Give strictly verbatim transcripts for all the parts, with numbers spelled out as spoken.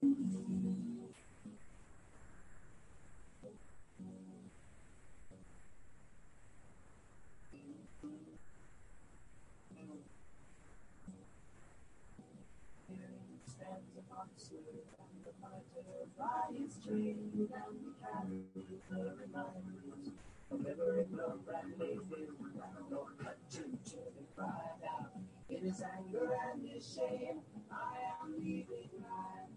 Stands upon the slope and the fighter by his tree, and he carries the reminders of every blood that lays him down. Lord, cut to he cried out in his anger and his shame, I am leaving life.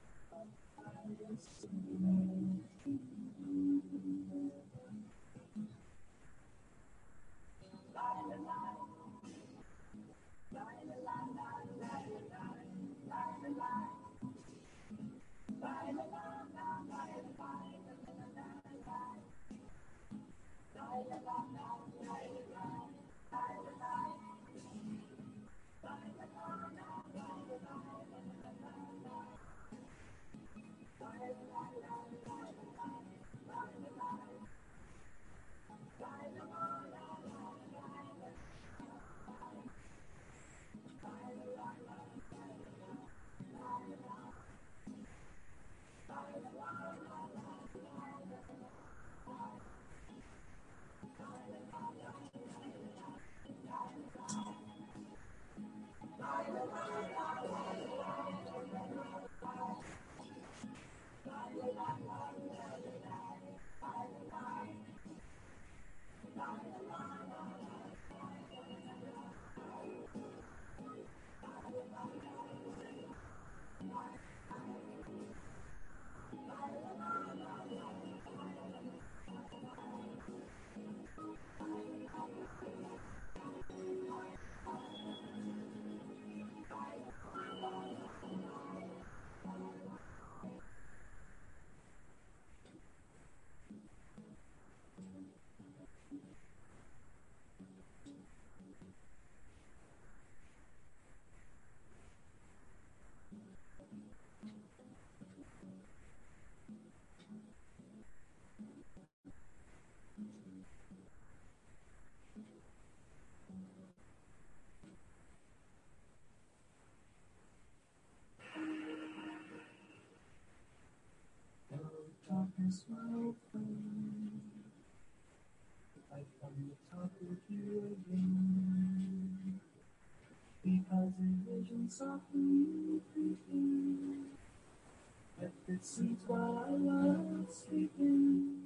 Darkness, my old friend, I come to talk with you again, because a vision softly creeping left its seeds while I was sleeping,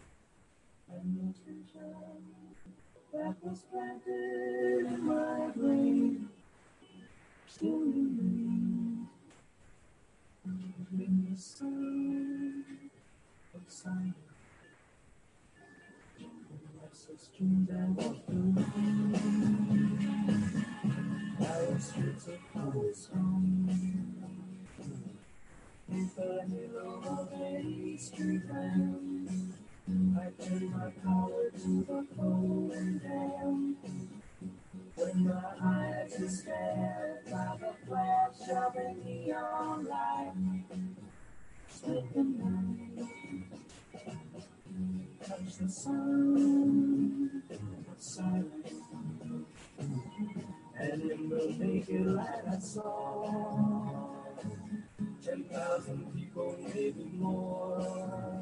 and the vision that was planted in my brain still remains in the sun of silence. Restless dreams I walk through narrow streets of cobblestone, with the halo of a street lamp. I turn my collar to the cold and damp. When my eyes are stared by the flash of a neon light, split the night, touch the sun of silence, and in the naked light I saw ten thousand people, maybe more,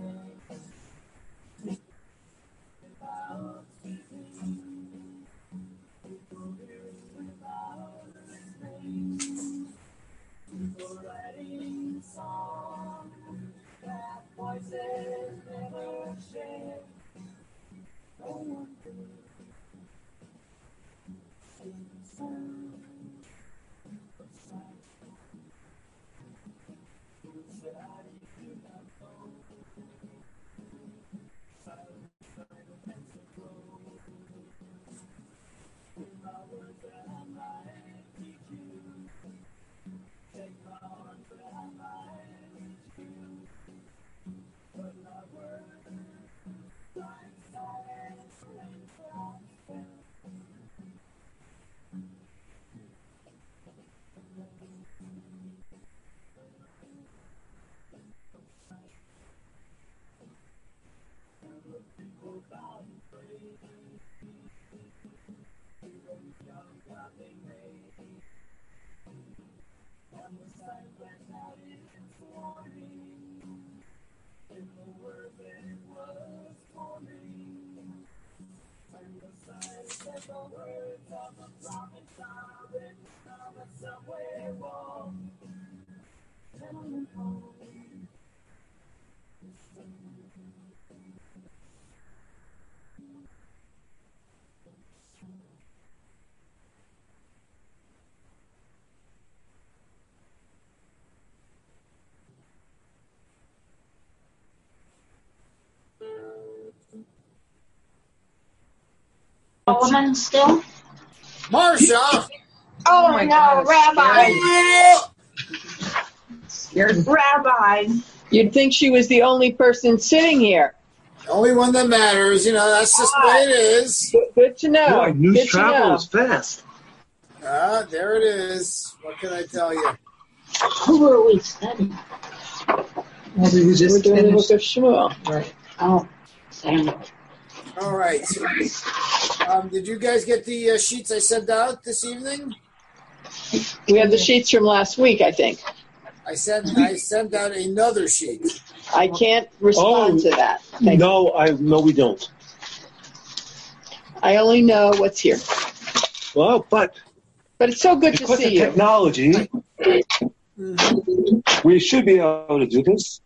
without speaking, people hearing without listening, people writing songs that voices never share. No one could sing the sound of silence. Said I do not know subway wall, tenement hall. Woman still? Marsha! Oh, my no, God, Rabbi. Rabbi. You'd think she was the only person sitting here. The only one that matters, you know, that's just the way it is. Good, good to know. Boy, news good travels fast. Ah, there it is. What can I tell you? Who are we studying? We're doing the book of Shmuel. Right. Oh, Sam. All right. Um, did you guys get the uh, sheets I sent out this evening? We have the sheets from last week, I think. I sent I sent out another sheet. I can't respond Oh, to that. Thank No, I no, we don't. you. I only know what's here. Well, but But it's so good to because of see you. technology, Mm-hmm. we should be able to do this.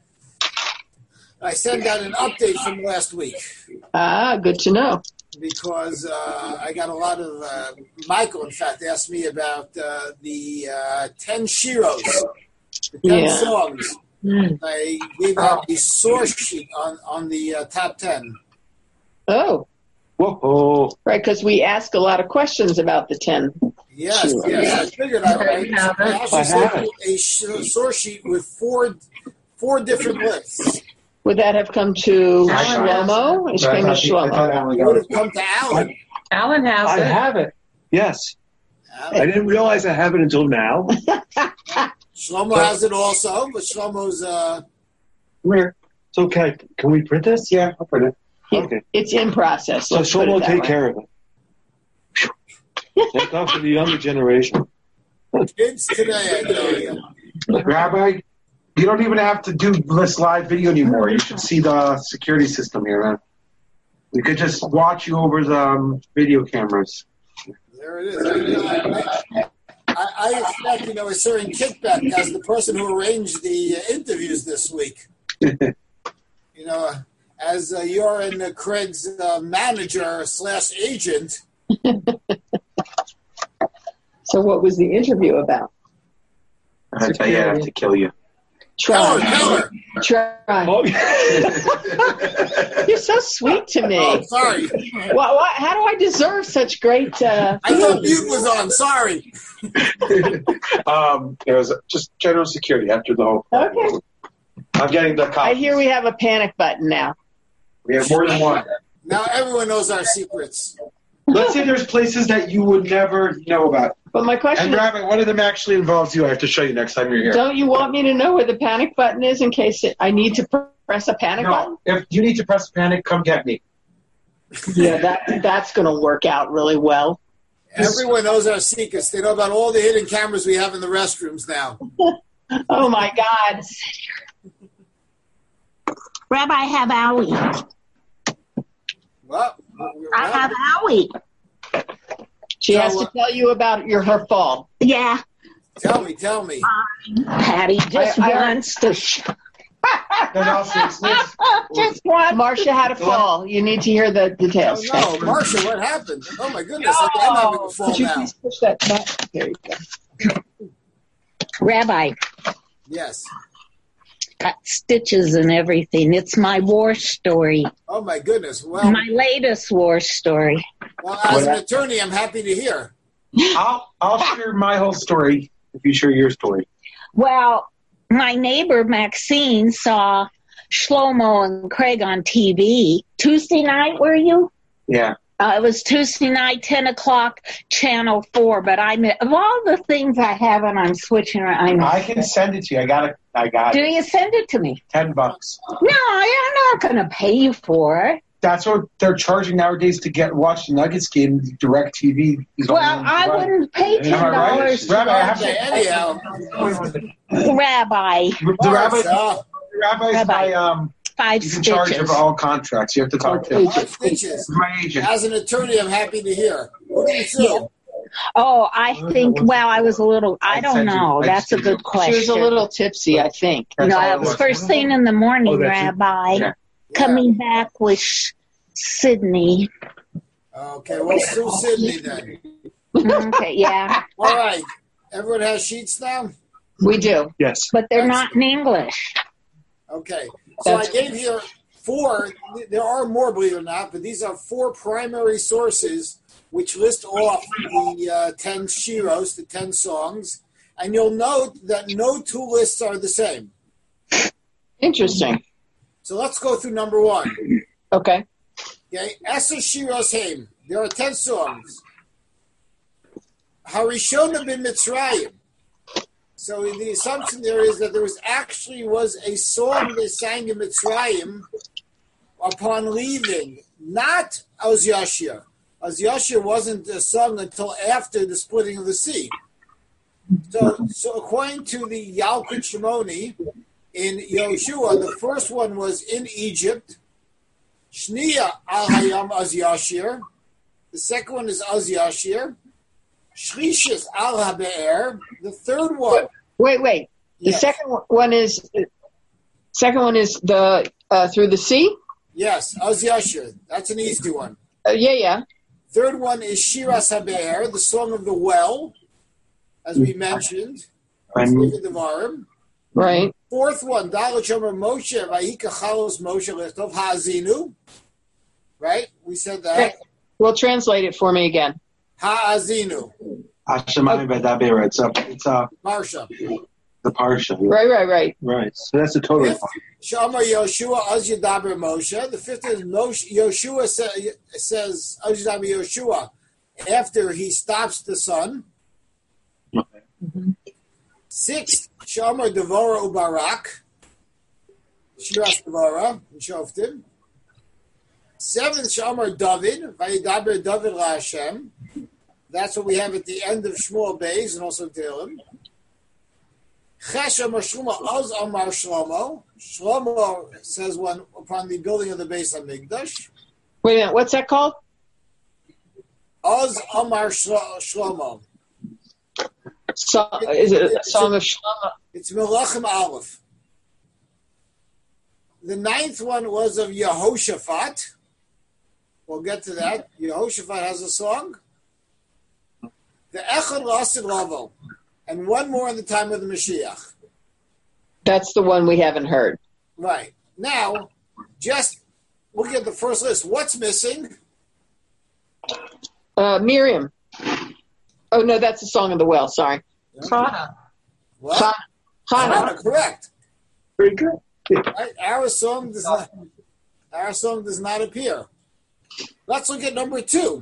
I sent out an update from last week Ah, good to know. because uh, I got a lot of uh, Michael, in fact, asked me about uh, the uh, ten shiros, the ten Yeah. songs. I gave out a source sheet on on the uh, top ten. Oh, Whoa! right, because we ask a lot of questions about the ten. Yes, yes. I figured I, I, I actually I sent have you a sh- source sheet with four four different lists. Would that have come to Alan Shlomo? It But I came to thought you- I thought Shlomo. Alan It got would it. have come to Alan. Alan has I it. have it. Yes, I Alan. didn't realize I have it until now. Shlomo has it also, but Shlomo's uh, Where? It's okay. Can we print this? Yeah, I'll print it. Okay. It's in process. So Let's put Shlomo it will that take way. care of it. Thank God for the younger generation. kids today, I tell you. Rabbi, you don't even have to do this live video anymore. You should see the security system here, man. We could just watch you over the um, video cameras. There it is. I, I, I, I expect, you know, a certain kickback as the person who arranged the uh, interviews this week. You know, uh, as uh, you're in uh, Craig's uh, manager slash agent. So what was the interview about? I tell you, I have to kill you. Tell her, Try. tell her. Try. Oh, yeah. You're so sweet to me. Oh, sorry. What, what, how do I deserve such great... Uh, I thought mute was on. Sorry. um, it was just general security after the whole. Okay. I'm getting the I cop. hear we have a panic button now. We have more than one. Now everyone knows our secrets. Let's say there's places that you would never know about. But my question And is, Rabbi, one of them actually involves you. I have to show you next time you're here. don't you want me to know where the panic button is in case it, I need to pr- press a panic button? No, if you need to press panic, come get me. Yeah, that that's going to work out really well. Everyone knows our secrets. They know about all the hidden cameras we have in the restrooms now. Oh, my God. Rabbi, I have Owie. Well, I have Owie. She So, has to uh, tell you about your her fall. Yeah. tell me, tell me. Patty just I- I- wants to... Sh- No, no, seriously. just wants Marcia had a fall. You need to hear the Oh, details. no, Marcia, what happened? Oh, my goodness. I'm having a fall Could you now. please push that button? There you go. Rabbi, Yes. got stitches and everything. It's my war story. Oh, my goodness. Well, My latest war story. well, as an attorney, I'm happy to hear. I'll I'll share my whole story if you share your story. Well, my neighbor Maxine saw Shlomo and Craig on T V. Tuesday night, were you? Yeah. Uh, it was Tuesday night, ten o'clock, Channel four. But I of all the things I haven't, I'm switching around. I can send it to you. I got it. I got Do it. you send it to me? Ten bucks. No, I'm not going to pay you for it. That's what they're charging nowadays to get watch the Nuggets game. Direct T V. is Well, only I right. wouldn't pay ten Am I right? dollars. Rabbi, I have Okay, to, anyhow. Rabbi, the rabbi, Marcia, the rabbi's Rabbi. my um. five He's in charge stitches. of all contracts. You have to talk to him. five stitches. He's my agent. As an attorney, I'm happy to hear. What do you sue? Oh, I think. Well, I was a little. I I don't sent you- know. I That's a sent you- good question. She was a little tipsy, I think. That's no, all it it was was. first thing in the morning, Oh, that's it? Rabbi. Yeah. Coming back with Sydney. Okay, well, Sue Sydney then. Okay, yeah, All right. Everyone has sheets now? We do. Yes. but they're That's- not in English. Okay. So I That's- gave here four. There are more, believe it or not, but these are four primary sources which list off the uh, ten shiros, the ten songs. And you'll note that no two lists are the same. Interesting. So let's go through number one. Okay. Okay, Eser Shiros Haim. There are ten songs. Harishona bin Mitzrayim. So the assumption there is that there was actually was a song they sang in Mitzrayim upon leaving, not Oz Yashir. Oz Yashir wasn't sung until after the splitting of the sea. So, so according to the Yalkut Shimoni in Yoshua, the first one was in Egypt. Shniya al Hayam Az Yashir. The second one is Az Yashir. Shlishis al Habe'er. The third one. Wait, wait. The Yes. second one is second one is the uh, through the sea. Yes, Az Yashir. That's an easy one. Uh, yeah, yeah. Third one is Shiras Habe'er, the song of the well, as we mentioned. And Sefer Devarim. Right. Fourth one, Dalet Shomer Moshe, Vayika Chalos Moshe Lichtov Ha'azinu. Right? We said that. Well, translate it for me again. Ha'azinu. Hashemayim V'Daber. It's a, it's a, Marsha. the parsha. Right, right, right. Right. So that's the total. Fifth, Shamar Yoshua Az Yadaber Moshe. The fifth is Moshe, Yoshua sa- says Az Yadaber Yoshua after he stops the sun. Sixth, Shamar Devora Ubarak. Shiras Devora and Shoftim. Seventh, Shamar David. Vayidaber David LaHashem. That's what we have at the end of Shmuel Beis and also Tehillim. Ches Amar Shlomo Az Amar Shlomo. Shlomo says one upon the building of the Beis HaMikdash. Wait a minute. What's that called? Az Amar Shlo- Shlomo. So, is it a song of Shlomo? It's Melachim Aleph. The ninth one was of Yehoshaphat. We'll get to that. Yehoshaphat has a song. The Echad Lasid Lavo. And one more in the time of the Mashiach. That's the one we haven't heard. Right. Now, just look at the first list. What's missing? Uh, Miriam. Oh no, that's the song of the well. Sorry. Chana. What? Chana. Chana. Chana, correct. Very good. Right? Our song does not. Our song does not appear. Let's look at number two.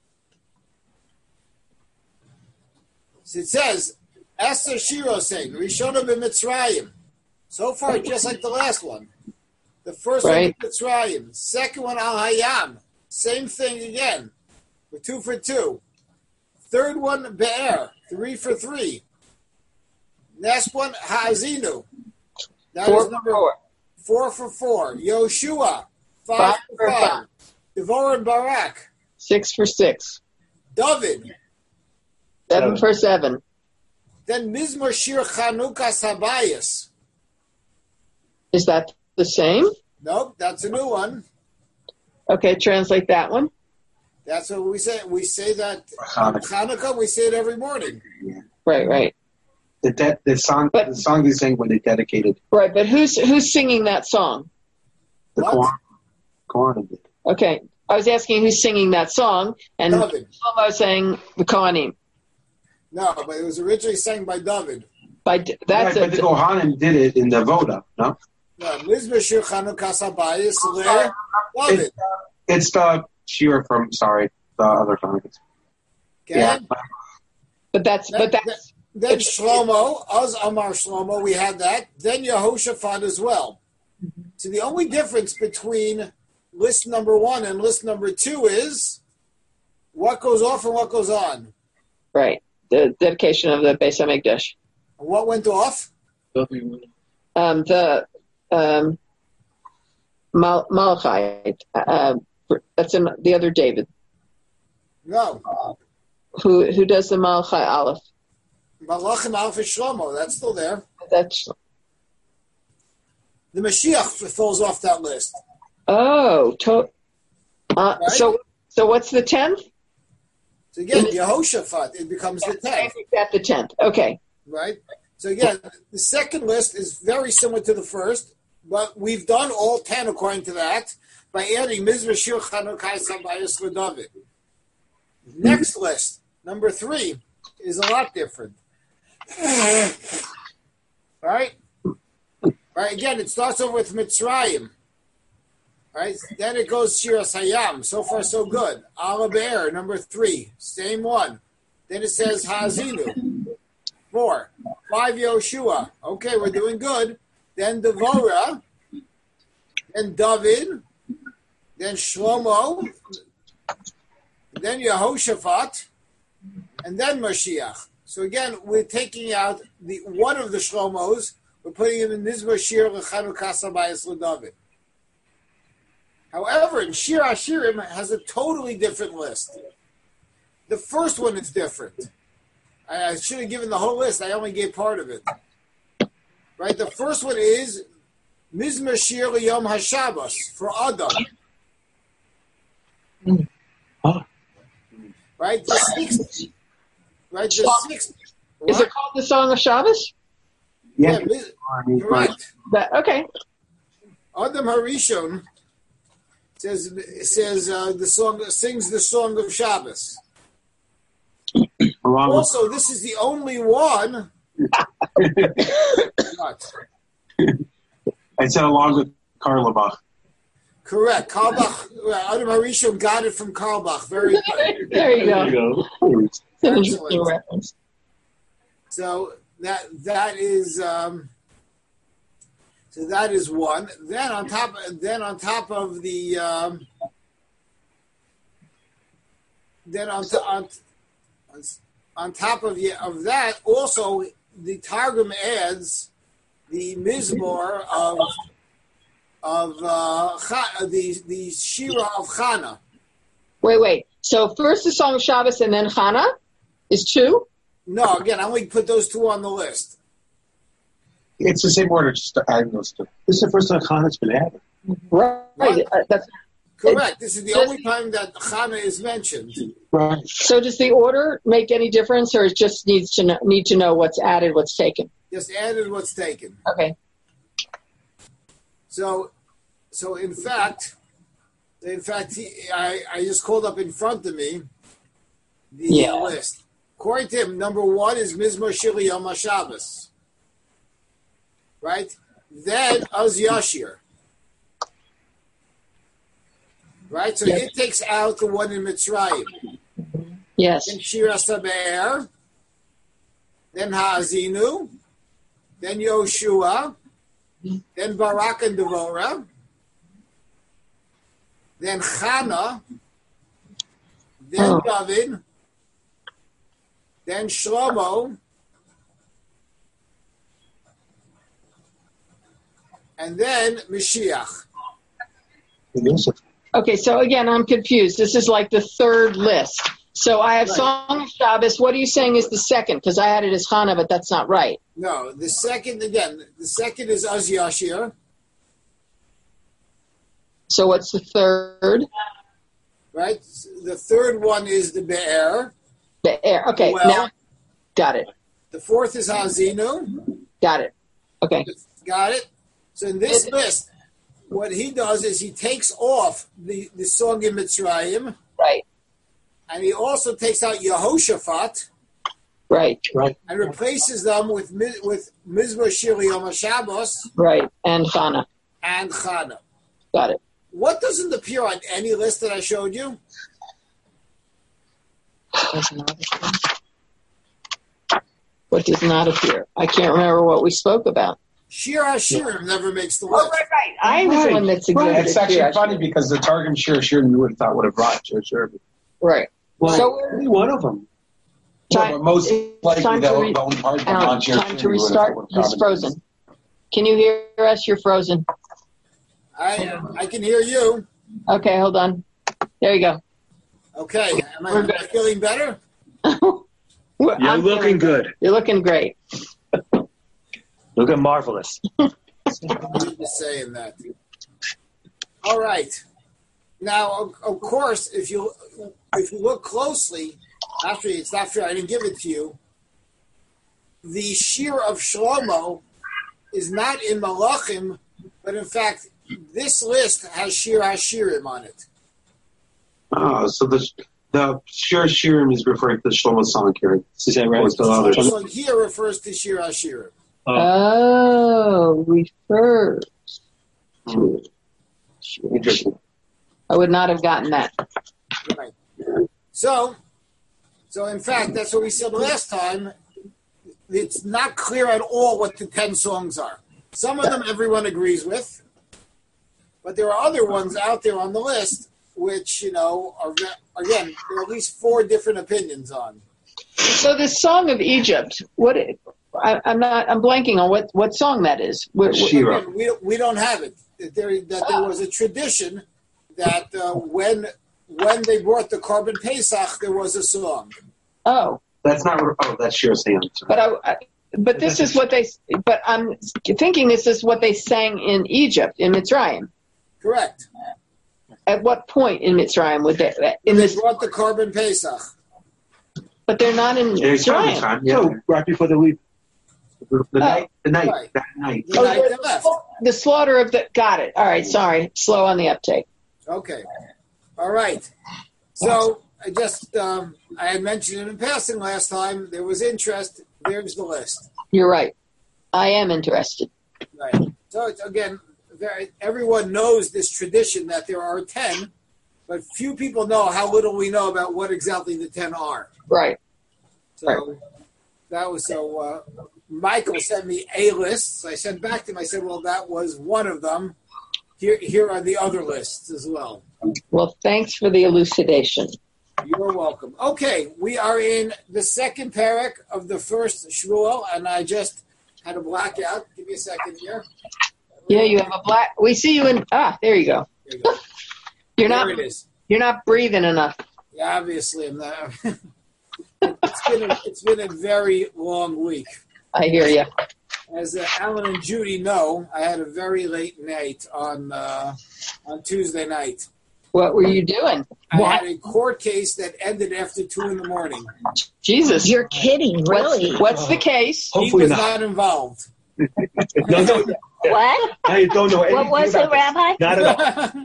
So it says, Esther Shiro saying, Rishona b'Mitzrayim. So far, just like the last one. The first Right. one, Mitzrayim. Second one, Al Hayam. Same thing again. We're two for two. Third one, Be'er. Three for three. Next one, Ha'azinu. That Four is for number four. four for four. Yoshua. Five, Five for for five. five. Devorah and Barak. Six for six. David. Seven for seven. Then Mizmor Shir Chanukas Habayis. Is that the same? Nope, that's a new one. Okay, translate that one. That's what we say. We say that Hanukkah. Hanukkah. We say it every morning. Right, right, The, de- the song, But- the song they sang when they dedicated right. But who's who's singing that song? the What? Quran. Quran did. Okay, I was asking who's singing that song, and David. I was saying the Kohanim. No, but it was originally sang by David. By that's Right, but the a, Kohanim did it in the Voda, no? No, Mizmor Shir Chanukas Habayis. Le David. It's, it's the Shira from, sorry, the other song. Okay. Yeah. but that's but that's Then Shlomo, Az Amar Shlomo, we had that. Then Yehoshaphat as well. So the only difference between list number one and list number two is what goes off and what goes on. right. The dedication of the Beis Hamikdash. And what went off? Um, the um, Mal- Malachi. Uh, that's in the other David. No. who who does the Malachai Aleph? Malachim Aleph is Shlomo. That's still there. That's The Mashiach falls off that list. oh, to, uh, Right? so so what's the tenth? So again, Yehoshaphat, it becomes the I tenth, think that's the tenth. Okay. right? So again, the second list is very similar to the first, but we've done all ten according to that by adding Mizvah Shir Chanukai Sabayis LeDavid. Next list, number three, is a lot different. Right? Right, again, it starts over with Mitzrayim. Right? Then it goes Shiras Hayam. So far, so good. Ala Be'er, number three. Same one. Then it says Hazinu. Four. Five Yoshua. Okay, we're doing good. Then Devorah. Then David. Then Shlomo. Then Yehoshaphat. And then Mashiach. So again, we're taking out the one of the Shlomos. We're putting him in Mizmor Shir L'Chanukah Sabayis LeDavid. However, in Shir Hashirim has a totally different list. The first one is different. I, I should have given the whole list. I only gave part of it. Right? The first one is Mizmor Shir L'Yom HaShabbos for Adam. Huh? Right? The sixth. Right? The sixth. Is it called the Song of Shabbos? Yeah, Yeah. Miz- I mean, correct. That, okay. Adam Harishon says says uh, the song sings the song of Shabbos. along with- Also, this is the only one. What? I said along with Karlabach. Correct. Karlbach. uh, Adam Harishon got it from Karlbach. Very good. There you There go. you go. It's an interesting Excellent. reference. So that that is um, so that is one. Then on top then on top of the um, then on to, on on top of the, of that also the Targum adds the Mizmor of of uh, Cha- the the Shira of Chana. Wait, wait. So first the Song of Shabbos and then Chana is two? No, again, I only put those two on the list. It's the same order, just adding those two. This is the first time Khan's been added. Right. What? Uh, that's, Correct. This is the Just- only time that Chana is mentioned. Right. so does the order make any difference, or it just needs to know, need to know what's added, what's taken? Just added what's taken. Okay. So, so in fact, in fact, he, I, I just called up in front of me the Yeah. list. According to him, number one is Mizmor Shir Yom HaShabbos. Right? Then Az Yashir. Right? So Yes. it takes out the one in Mitzrayim. Yes. Then Shir HaSaber. Then Ha'azinu. Then Yoshua. Then Barak and Devorah. Then Chana. Then Oh. David. Then Shlomo. And then Mashiach. Yosef. Okay, so again, I'm confused. This is like the third list. So I have Right. Song of Shabbos. What are you saying is the second? Because I had it as Chana, but that's not right. No, the second, again, the second is Az Yashir. So what's the third? Right? The third one is the Be'er. The air. Okay, Well- now got it. The fourth is Hazinu. Got it. Okay. Got it? So in this list, what he does is he takes off the, the song in Mitzrayim, Right. and he also takes out Yehoshaphat Right. Right. and replaces them with Mi- with Mizmor Shir Yom HaShabbos Right. And Chana. and Chana. Got it. What doesn't appear on any list that I showed you? What does not appear? I can't remember what we spoke about. Shir HaShirim never makes the Oh, list. right, right. I was the one that's Right. exhibited. It's actually here. funny because the Targum Shir Shir you would have thought would have brought Shir Shir. Right. Well, So- only one of them. Time- No, but most it's likely time the, to re- the only part of Alan, non Shir time to restart. He's frozen. Can you hear us? You're frozen. I I can hear you. Okay, hold on. There you go. Okay. Am I, We're am I good. feeling better? Well, You're I'm looking feeling- good. You're looking great. Looking marvelous. I'm just saying that. All right. Now, of, of course, if you if you look closely, actually, it's not fair. I didn't give it to you. The Shir of Shlomo is not in Malachim, but in fact, this list has Shir HaShirim on it. Oh, so the the Shir Shirim is referring to the Shlomo song here. Is that right? Or the others. This one here refers to Shir HaShirim. Oh, refers to. Interesting. I would not have gotten that. Right. So, so in fact, that's what we said last time. It's not clear at all what the ten songs are. Some of them everyone agrees with, but there are other ones out there on the list which, you know, are, again, there are at least four different opinions on. So this song of Egypt, what? I, I'm not. I'm blanking on what, what song that is. What, what, Shira. Again, we, we don't have it. That there, that there was a tradition that uh, when when they brought the Korban Pesach, there was a song. oh, That's not. Oh, that's Shir Sam. but I, I. But this is what they. But I'm thinking this is what they sang in Egypt, in Mitzrayim. Correct. At what point in Mitzrayim would they? In They this, brought the Korban Pesach. but they're not in Yeah, it's Mitzrayim. time. Yeah. So, right before the leap. The, the night. The night. Right. That night. The Oh, night the, they left. the slaughter of the. Got it. All right. Sorry. Slow on the uptake. Okay. All right. So I just um, I had mentioned it in passing last time. There was interest. There's the list. You're right. I am interested. Right. So it's, again, very, everyone knows this tradition that there are ten, but few people know how little we know about what exactly the ten are. Right. So Right. that was so. Uh, Michael sent me a list. So I sent back to him. I said, "Well, that was one of them. Here, here are the other lists as well." Well, thanks for the elucidation. You're welcome. Okay, we are in the second parak of the first Shmuel, and I just had a blackout. Give me a second here. Yeah, you have a black. We see you in. Ah, there you go. There you go. You're There not. it is. You're not breathing enough. Yeah, obviously, I'm not. it's been a, it's been a very long week. I hear you. As uh, Alan and Judy know, I had a very late night on uh, on Tuesday night. What were you doing? I What? had a court case that ended after two in the morning. Jesus. You're kidding, really? What's, what's the case? He Hopefully was not. not involved. No, no, What? I don't know anything What was it, about this. Rabbi? Not at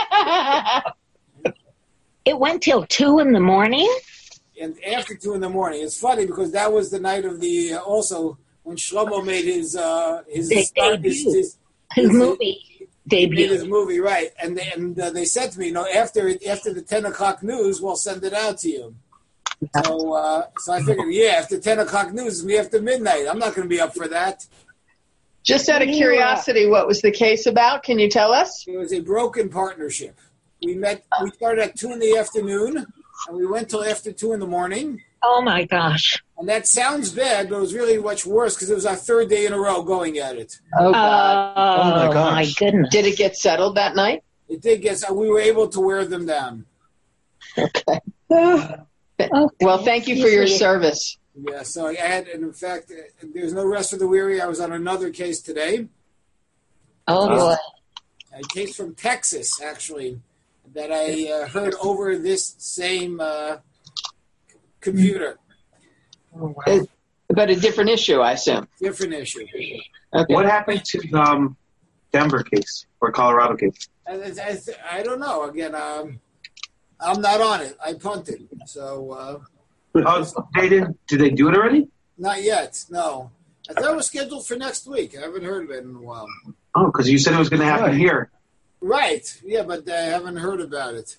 all. It went till two in the morning? And after two in the morning, it's funny because that was the night of the uh, also when Shlomo made his uh, his, They start, his, debuted. his His movie he made his debut. movie, right? And they, and uh, they said to me, you know, after after the ten o'clock news, we'll send it out to you. So uh, so I figured, yeah, after ten o'clock news, it'll be after midnight. I'm not going to be up for that. Just out of Yeah. curiosity, what was the case about? Can you tell us? It was a broken partnership. We met. We started at two in the afternoon, and we went till after two in the morning. Oh my gosh. And that sounds bad, but it was really much worse because it was our third day in a row going at it. Oh, Oh, God. my my gosh. goodness. Did it get settled that night? It did get. We were able to wear them down. Okay. Okay. Well, thank you for your service. Yeah. So I had, and in fact, uh, there's no rest for the weary. I was on another case today, Oh boy. a case from Texas, actually, that I uh, heard over this same uh, computer. It- but a different issue, I assume. Different issue. Okay. What happened to the um, Denver case or Colorado case? I, I, I don't know. Again, um, I'm not on it. I punted. So uh, Oh, they didn't. Did they do it already? not yet. No. I thought it was scheduled for next week. I haven't heard of it in a while. Oh, because you said it was going to happen Right. here. Right. Yeah, but I haven't heard about it.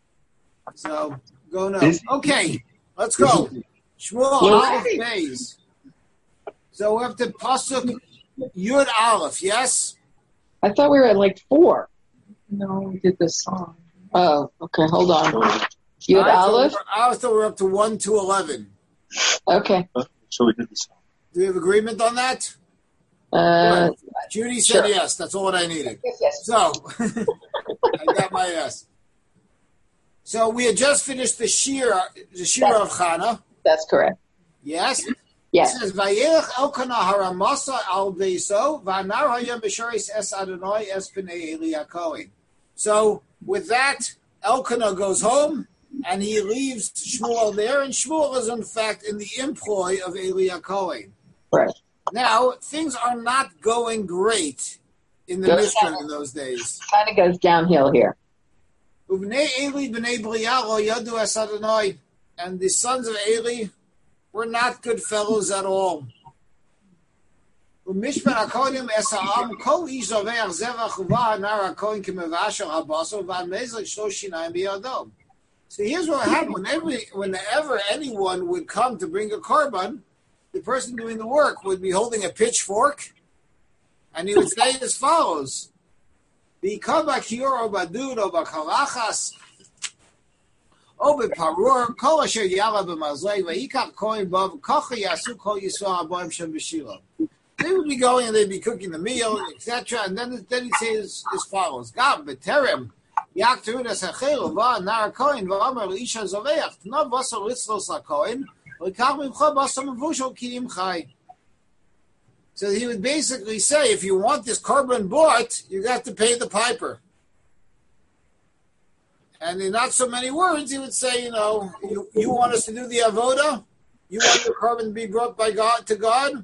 So go now. This- Okay, let's go. Shmuel Aleph Beis. So we're up to Pasuk Yud Aleph, yes? I thought we were at like four. No, we did this song. Oh, okay. Hold on. You had I thought Olive? we're- I thought we're up to one to eleven. Okay. So we did this. Do we have agreement on that? Uh, Judy said Sure. yes. That's all I needed. yes. So, I got my yes. So we had just finished the Shira, the Shira of Chana, That's correct. Yes? Yes. It says, Vayelech Elkanah haramasa al beiso, v'anar hayom b'shoris es Adonai es p'nei Eli HaKohen. So, with that, Elkanah goes home, and he leaves Shmuel there, and Shmuel is, in fact, in the employ of Eli HaKohen. Right. Now, things are not going great in the Goes Mishkan down. in those days. Kind of goes downhill here. Uvnei Eli b'nei B'liah lo yadu es Adonai. And the sons of Eli were not good fellows at all. Umishpat HaKohenim es ha'am kol ish zoveach zevach uva hanar HaKohen k'mevashel habasar v'amezek shlosh shinayim biyado. So here's what happened. Whenever, whenever anyone would come to bring a korban, the person doing the work would be holding a pitchfork, and he would say as follows: B'ikah b'kior o badud o b'kalachas o b'parur kol asher yala b'mazlei v'yikach kohen bav kocha yasu kol yisrael aboim shem b'shilo. They would be going and they'd be cooking the meal, et cetera. And then, then he'd say as, as follows: Gam b'terem yak terudas hachelu va nar kohen v'amer l'isha zoveach tnav v'asar litzlos l'kohen l'kach mimcha b'asar mevushel ki im chai. So he would basically say, if you want this korban bought, you got to pay the piper. And in not so many words, he would say, you know, you, you want us to do the avoda? You want your korban to be brought by God to God?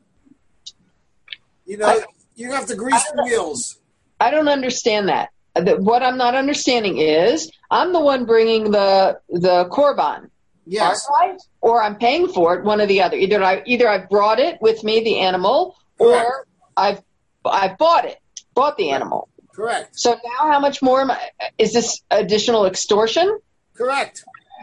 You know, you have to grease the wheels. I don't understand that. The- What I'm not understanding is I'm the one bringing the the korban. Yes. Aren't I? Or I'm paying for it, one or the other. Either I either I've brought it with me, the animal, or Correct. I've I've bought it, bought the animal. Correct. So now, how much more am I, is this additional extortion? Correct.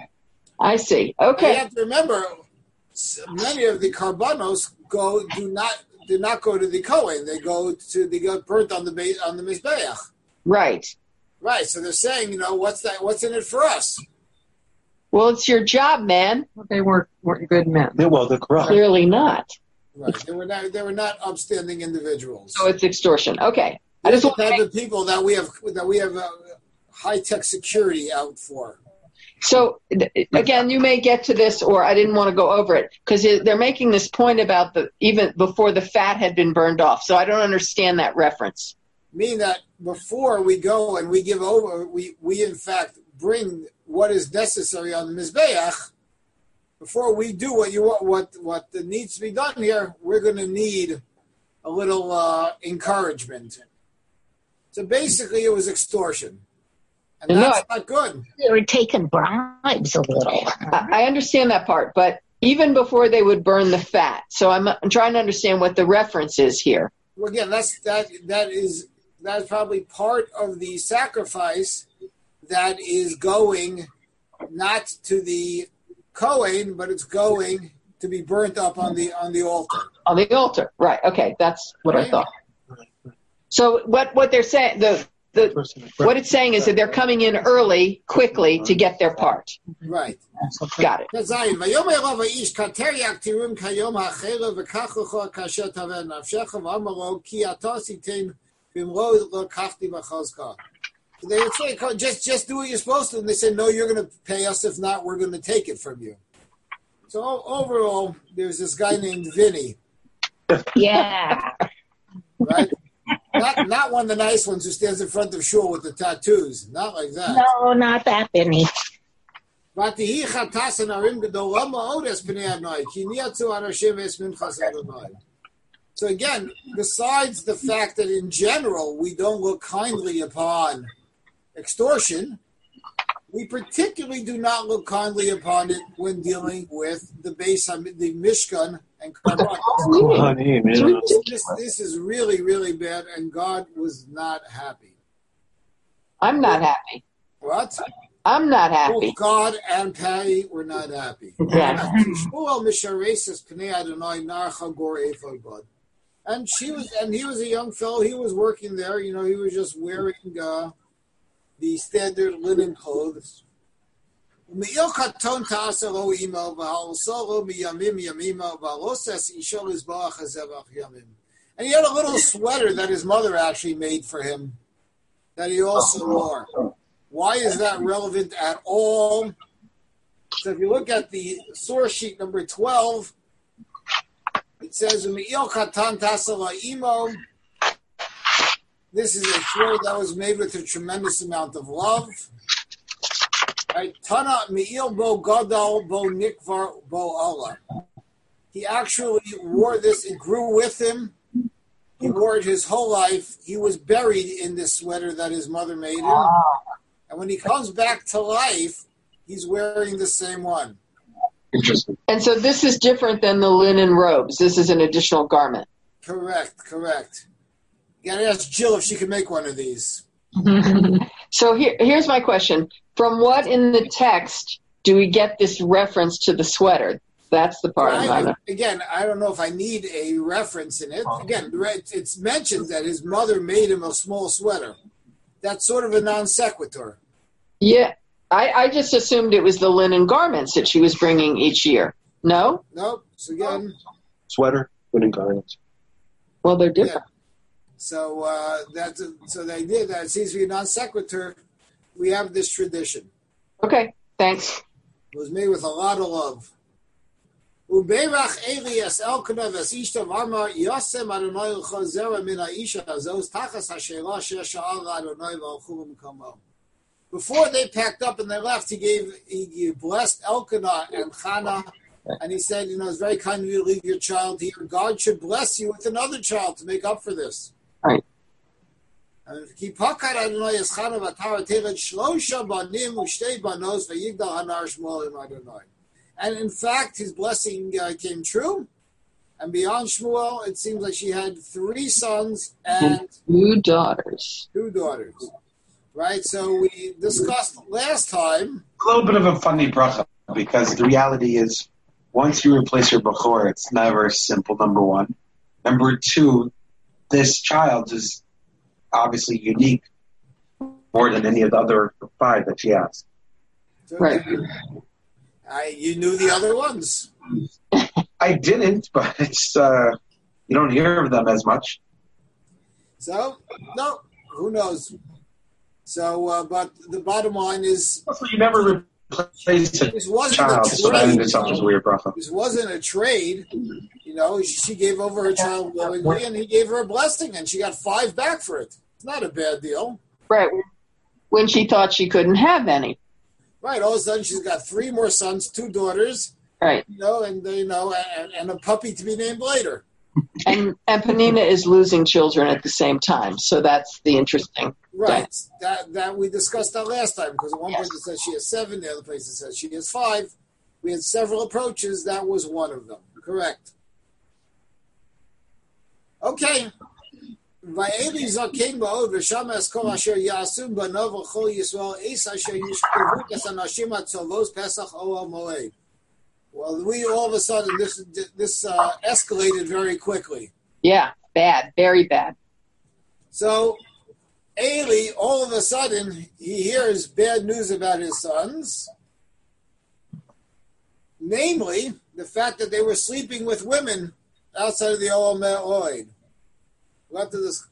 I see. And you Okay, have to remember, s- many of the karbanos go do not do not go to the kohen. They go to they go burnt on the ba- on the mizbeach. right. Right. So they're saying, you know, what's that? What's in it for us? Well, it's your job, man. They weren't, weren't good men. Yeah, well, they're corrupt. Clearly not. Right. They were not. They were not upstanding individuals. So it's extortion. Okay. I These just are want the to type make, of people that we have that we have uh, high tech security out for. so th- again, you may get to this, or I didn't want to go over it because they're making this point about the even before the fat had been burned off. So I don't understand that reference. Meaning that before we go and we give over, we we in fact bring what is necessary on the mizbeach. Before we do what you want, what what needs to be done here, we're going to need a little uh, encouragement. So basically, it was extortion, and No, that's I- not good. They were taking bribes a little. I, I understand that part, but even before they would burn the fat. So I'm, I'm trying to understand what the reference is here. Well, again, that's that that is that's probably part of the sacrifice that is going not to the Kohen, but it's going to be burnt up on the on the altar. On the altar. Right. Okay. That's what I Right. thought. So what, what they're saying, the, the, what it's saying is that they're coming in early, quickly to get their part. Right. Got it. Zayin, "Vayomer elav ha'ish, kater yaktirim kayom ha'achera, v'kach lecho kasher taver nafshecha, v'amar lo, ki ata sitem, v'imro lo kachti v'chazka." So they would say, just, just do what you're supposed to. And they say, no, you're going to pay us. If not, we're going to take it from you. So o- overall, there's this guy named Vinny, Yeah. right? not not one of the nice ones who stands in front of shul with the tattoos. Not like that. No, not that Benny. "Vatihi chatas ha'narim gedolah ma'od es b'nei Adonai, ki niyatzu anashim es minchas Adonai." So again, besides the fact that in general we don't look kindly upon extortion, we particularly do not look kindly upon it when dealing with the base, the Mishkan and Karban. Honey, man. This, this is really, really bad, and God was not happy. I'm not happy. What? I'm not happy. Both God and Patty were not happy. Exactly. Shmuel mishareses pnei Adonai nar chagor ephod bad. And she was, and he was a young fellow. He was working there. You know, he was just wearing uh, the standard linen clothes. U'me'il katon ta'asa lo imo, v'ha'oso lo miyamim yamima, v'aloses isho lizbach hazevach yamim. And he had a little sweater that his mother actually made for him that he also wore. Why is that relevant at all So if you look at the source sheet number twelve, it says, "Me'il katan tasala imo." This is a sweater that was made with a tremendous amount of love. Right? Tana me'il bo gadol bo nikvar bo Allah. He actually wore this. It grew with him. He wore it his whole life. He was buried in this sweater that his mother made him. And when he comes back to life, he's wearing the same one. Interesting. And so this is different than the linen robes. This is an additional garment. Correct, correct. You gotta ask Jill if she can make one of these. So here, here's my question. From what in the text do we get this reference to the sweater? That's the part I'm I, not. again, I don't know if I need a reference in it. Again, it's mentioned that his mother made him a small sweater. That's sort of a non sequitur. Yeah, I, I just assumed it was the linen garments that she was bringing each year. No? Nope. So again, Sweater, linen garments. Well, they're different. yeah. So uh, that's a, so they did that. It seems to be a non sequitur. We have this tradition. Okay, thanks. It was made with a lot of love. Uberach Elias Elkanah Vesishta Varmar Yosem Adonai Chazera Min Aisha Zos Tachas Hashela Shesha'al Adonai V'Alchum Kamo. Before they packed up and they left, he gave he blessed Elkanah and Chana, and he said, you know, it's very kind of you to leave your child here. God should bless you with another child to make up for this. Right. Ki pakad Adonai es Chana v'Tara Tered Shlosha Banim U'Shtei Banos V'Yigdal Hanar Shmuel Adonai. And in fact, his blessing uh, came true. And beyond Shmuel, it seems like she had three sons and two daughters. Two daughters. Right? So we discussed last time. A little bit of a funny bracha, because the reality is, once you replace your bechor, it's never simple, number one. Number two, this child is obviously unique more than any of the other five that she has. So Right. I, you knew the other ones. I didn't, but it's uh, you don't hear of them as much. So, no, who knows? So, uh, but the bottom line is, Also, you never replace a this wasn't child, a so that in trade. itself is a weird bracha. This wasn't a trade. You know, she gave over her child willingly, and he gave her a blessing, and she got five back for it. It's not a bad deal. Right. When she thought she couldn't have any. Right, all of a sudden she's got three more sons, two daughters, Right. you know, and you know, and, and a puppy to be named later. And and Penina is losing children at the same time, so that's the interesting. Right, thing. that that we discussed that last time, because at one Yes. place it says she has seven, the other place it says she has five. We had several approaches. That was one of them. Correct. Okay. Va'eli zaken ba'od v'sham eskol asher ya'asum b'nov v'chol Yisrael es asher yishkevu es anashim atzovos Pesach Oel Moed. Well, we all of a sudden this this uh, escalated very quickly. Yeah, bad, very bad. So Eli, all of a sudden, he hears bad news about his sons, namely the fact that they were sleeping with women outside of the Oel Moed. What to this?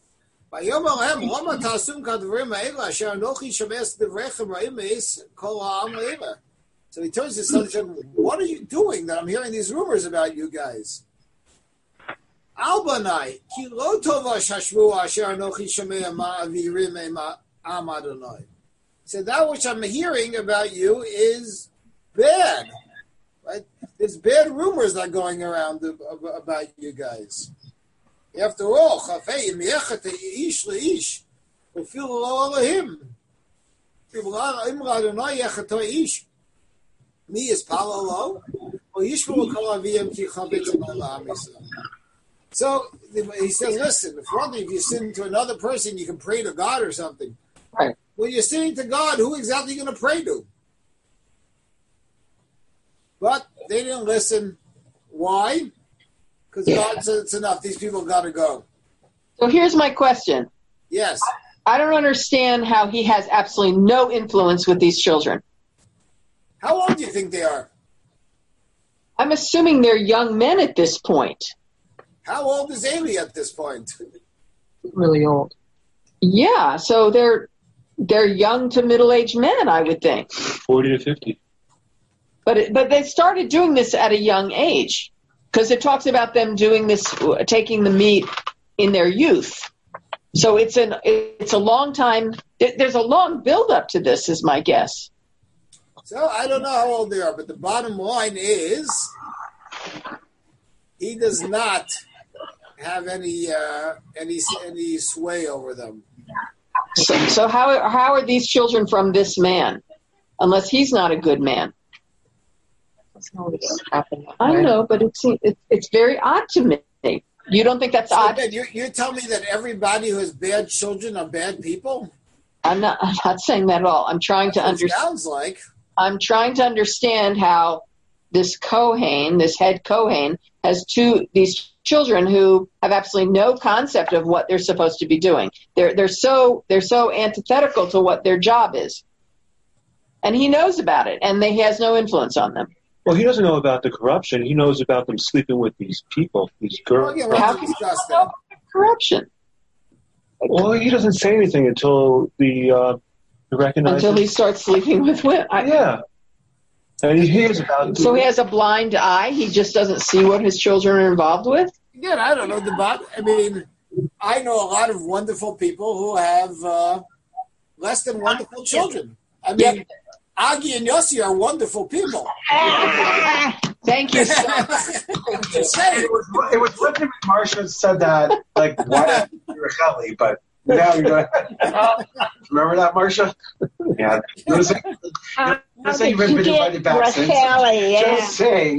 So he turns to his son and said, what are you doing that I'm hearing these rumors about you guys? Albanai, ki lo tova shashvu asher anochi shomea ma'avirim am Adonai. He said, that which I'm hearing about you is bad. Right? There's bad rumors that are going around about you guys. After all, chafei mi'echet ish leish, ufil lo Elohim. Imra Adonai yecheto ish. Mi is palalo, or yishmol kol aviyim ki chavetz al Yisrael. So he says, listen, if one thing, if you sin to another person, you can pray to God or something. Right. When you're sinning to God, who exactly are you going to pray to? But they didn't listen. Why? Because Yeah. God said it's enough. These people got to go. So here's my question. Yes. I don't understand how he has absolutely no influence with these children. How old do you think they are? I'm assuming they're young men at this point. How old is Eli at this point? Really old. Yeah, so they're they're young to middle-aged men, I would think. forty to fifty. But it, but they started doing this at a young age, because it talks about them doing this, taking the meat in their youth. So it's an it's a long time. There's a long build up to this, is my guess. So I don't know how old they are, but the bottom line is he does not have any uh, any any sway over them. So, so how how are these children from this man, unless he's not a good man? I know, but it's it's, it's very odd to me. You don't think that's So odd? Ben, you're, you're telling me that everybody who has bad children are bad people? I'm not. I'm not saying that at all. I'm trying to That's what it understand. sounds like. I'm trying to understand how this Kohen, this head Kohen, has two these children who have absolutely no concept of what they're supposed to be doing. They're they're so they're so antithetical to what their job is, and he knows about it, and they, he has no influence on them. Well, he doesn't know about the corruption. He knows about them sleeping with these people, these girls. Well, yeah, we'll How have to can you discuss know that. about corruption Well, he doesn't say anything until the uh, he recognizes. until he starts sleeping with women? I- yeah, and he hears about it. So he has a blind eye. He just doesn't see what his children are involved with. Again, I don't know the bot. I mean, I know a lot of wonderful people who have uh, less than wonderful children. I mean, Yep. Agi and Yossi are wonderful people. Thank you. Sir. Just saying. It was, it was funny when Marsha said that, like, why you're a Kelly, but now you're going to. Remember that, Marsha? Yeah. Notice, How notice how did you've been you get invited back since. Racheli? Yeah. Just saying.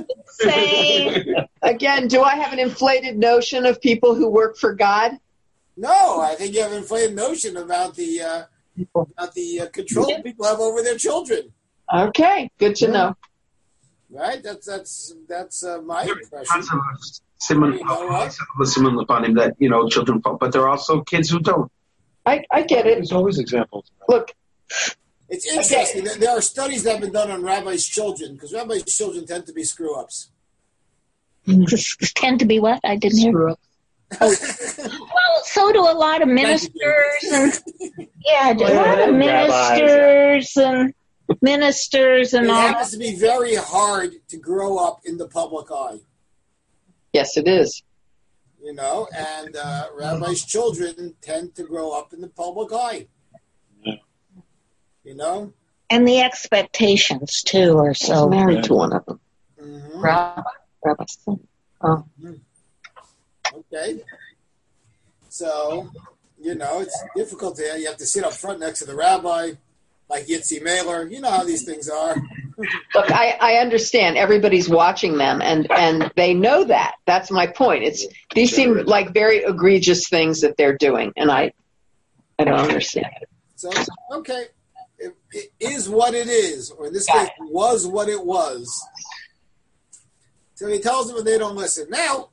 Same. Again, do I have an inflated notion of people who work for God? No, I think you have an inflated notion about the uh, about the uh, control people have over their children. Okay, good to know. Right? That's that's that's uh, my impression. Tons of Simon, You know what? Simon Lepanim that, you know, children fall, but there are also kids who don't. I, I get it. There's always examples. Look, It's interesting that there are studies that have been done on rabbis' children, because rabbis' children tend to be screw-ups. Tend to be what? I didn't hear. Well, so do a lot of ministers and yeah, a lot of ministers and ministers and It all. happens to be very hard to grow up in the public eye, yes, it is. you know, and uh, rabbis' children tend to grow up in the public eye, you know. And the expectations too are I was so. married to one of them. Mhm. Rabbi, Rabbi. Oh, Okay. So, you know, it's difficult to, you have to sit up front next to the rabbi, like Yitzi Mailer. You know how these things are. look, I, I understand. Everybody's watching them, and, and they know that. That's my point. It's these seem like very egregious things that they're doing, and I I don't understand it. So, okay. It, it is what it is, or in this case, was what it was. So he tells them, and they don't listen. Now,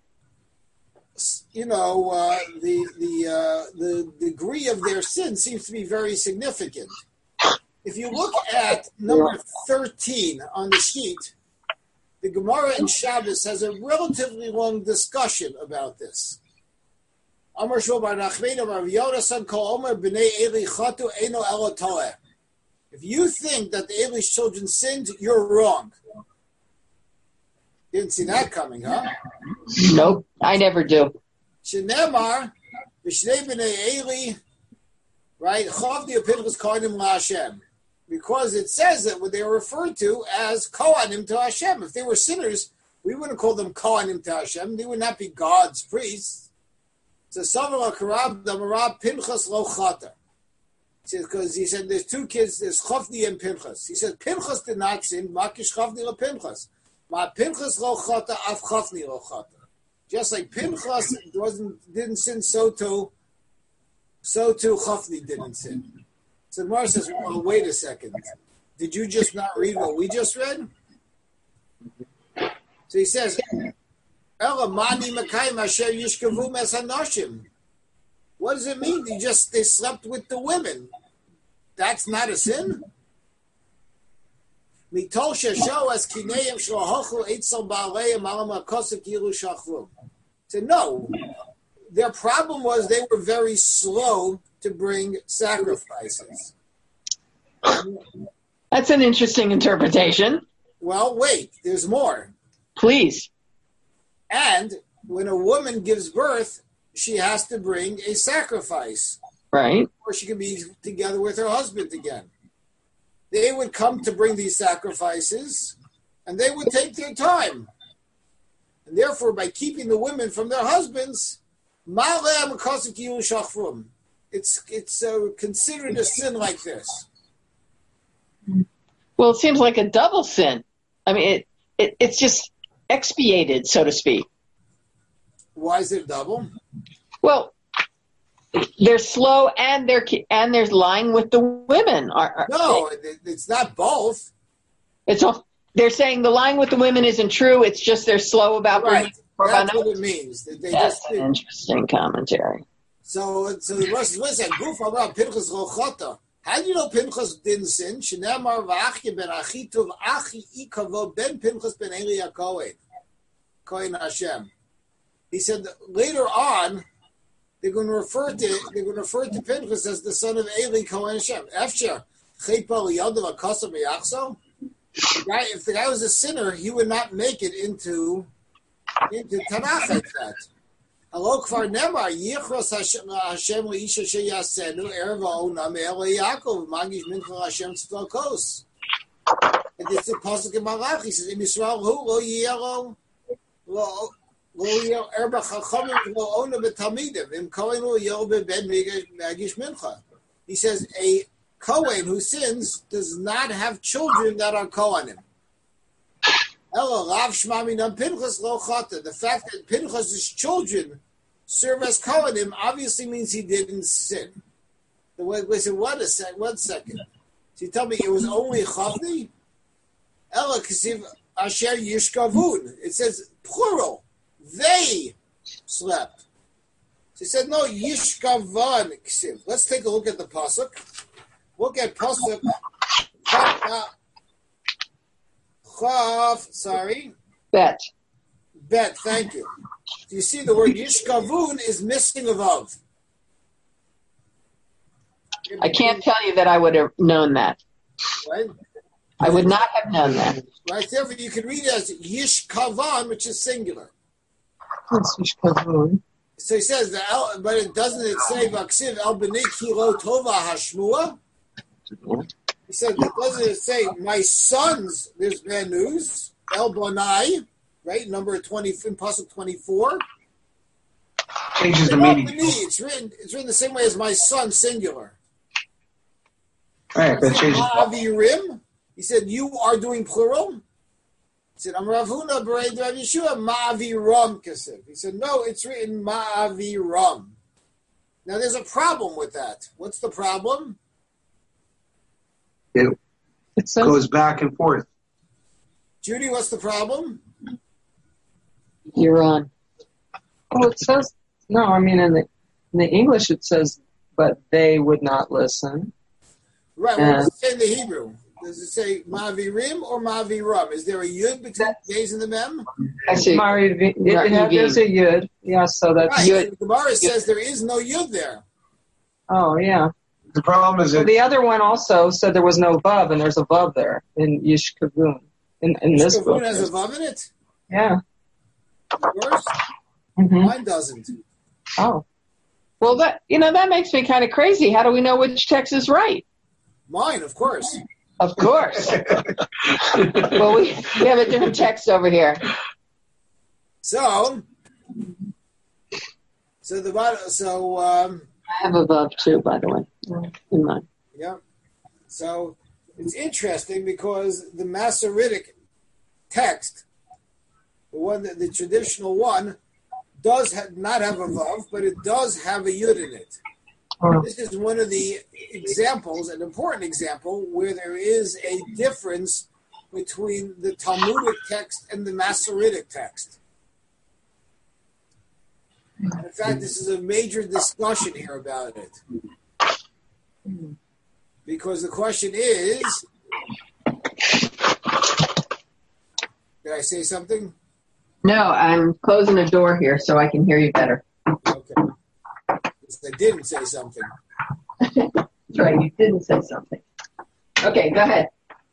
you know, uh, the the uh, the degree of their sin seems to be very significant. If you look at number thirteen on the sheet, the Gemara in Shabbos has a relatively long discussion about this. Amar Shul bar Nachman Amar Yonasan Kol Omer B'nei Eli Chatu Eino Elo Toeh. If you think that the Eli's children sinned, you're wrong. Didn't see that coming, huh? Nope, I never do. Shenemar B'shnei B'nei Eli, right? Chavdi Pinchas Kohanim LaHashem, because it says that what they are referred to as Kohanim to Hashem. If they were sinners, we wouldn't call them Kohanim to Hashem. They would not be God's priests. So Savar Karab Damarab Pinchas Lo Chata. Because he said there's two kids, there's Chavdi and Pinchas. He said Pinchas did not sin, Makish Chavdi lo Pinchas. Ma Pinchas lo Chata, Af Chavdi lo Chata. Just like Pinchas wasn't didn't sin, so too, so too Chafni didn't sin. So Mar says, well, wait a second. Did you just not read what we just read? So he says, Ela mani makayim asher yishkavu mes hanoshim. What does it mean? They just they slept with the women. That's not a sin? Mitol shesho as kineim shlohochu eitzel ba'aleim alam hakosek yilu shachlu. So no, their problem was they were very slow to bring sacrifices. That's an interesting interpretation. Well, wait, there's more. Please. And when a woman gives birth, she has to bring a sacrifice. Right. Or she can be together with her husband again. They would come to bring these sacrifices, and they would take their time. And therefore, by keeping the women from their husbands, it's it's uh, considered a sin like this. Well, it seems like a double sin. I mean, it, it it's just expiated, so to speak. Why is it double? Well, they're slow and they're and they're lying with the women. Are, are no, they, it's not both. It's all, they're saying the lying with the women isn't true. It's just they're slow about right. bringing. That's what it means. They, they That's just an interesting commentary. So, so the Rosh said, "Guf about Pinchas Rochata." How do you know Pinchas didn't sin? Shenamar v'achye ben Achituv achi ikavo ben Pinchas ben Eli HaKohen Kohen Hashem. He said later on they're going to refer to they're going to refer to Pinchas as the son of Eli Kohen Hashem. After Chaypal Yadav Akasa Meyachso, if the guy was a sinner, he would not make it into into Tanakh like that. Hello, Kfar Nemar Yichros Hashem Leisha Sheyasenu Erev Ha'onam Elei Yaakov Magish Mincha Hashem Tzedakos. And it's a pasuk in Malach. He says, "In Yisrael, who lo yiyelo lo lo yiyelo erba chachamim lo ona betamidim im kohen lo yiyelo beben magish mincha." He says a kohen who sins does not have children that are kohanim. The fact that Pinchas' children serve as Kohanim obviously means he didn't sin. The way we said, what a sec, one second. So you tell me it was only Chavni? Ela Kasiv Asher Yishkavun. It says plural. They slept. So he said, no, Yishkavan Kasiv. Let's take a look at the pasuk. Look at pasuk. Chav, sorry. Bet. Bet, thank you. Do you see the word Yishkavun is missing a vav? I can't tell you that I would have known that. Right? I would not have known that. Right, therefore you can read it as Yishkavan, which is singular. It's Yishkavun. So he says, the el, but it doesn't it say Vaksiv El B'nei Kilo Tova Hashmua? He said, doesn't it say, my sons, there's bad news, El Bonai, right, number twenty, in Pasuk twenty-four. Changes the meaning. It's written, it's written the same way as my son, singular. Right, that changes. Ma'avirim, he said, you are doing plural. He said, I'm Rav Huna B'rei Rav Yeshua, Ma'aviram Kasev. He said, no, it's written Ma'aviram. Now there's a problem with that. What's the problem? It, it says, goes back and forth. Judy, what's the problem? You're on. Well, it says, no, I mean, in the, in the English it says, but they would not listen. Right, what does it say in the Hebrew? Does it say Ma'avirim or Ma'aviram? Is there a yud between the days and the mem? I see. It, it has, there's a yud. Yeah, so that's right. yud. So the Gemara says there is no yud there. Oh, yeah. The problem is well, that the other one also said there was no vav, and there's a vav there in Yishkavun. In, in this book. Yishkavun has a vav in it? Yeah. Yours? Mm-hmm. Mine doesn't. Oh. Well, that you know that makes me kind of crazy. How do we know which text is right? Mine, of course. Of course. Well, we, we have a different text over here. So, so the so um, I have a vav too, by the way, in mine. Yeah. So it's interesting because the Masoretic text, the one that, the traditional one, does have, not have a vav, but it does have a yud in it. This is one of the examples, an important example, where there is a difference between the Talmudic text and the Masoretic text. And in fact, this is a major discussion here about it. Because the question is, did I say something? No, I'm closing the door here so I can hear you better. Okay. I didn't say something. That's right, you didn't say something. Okay, go ahead.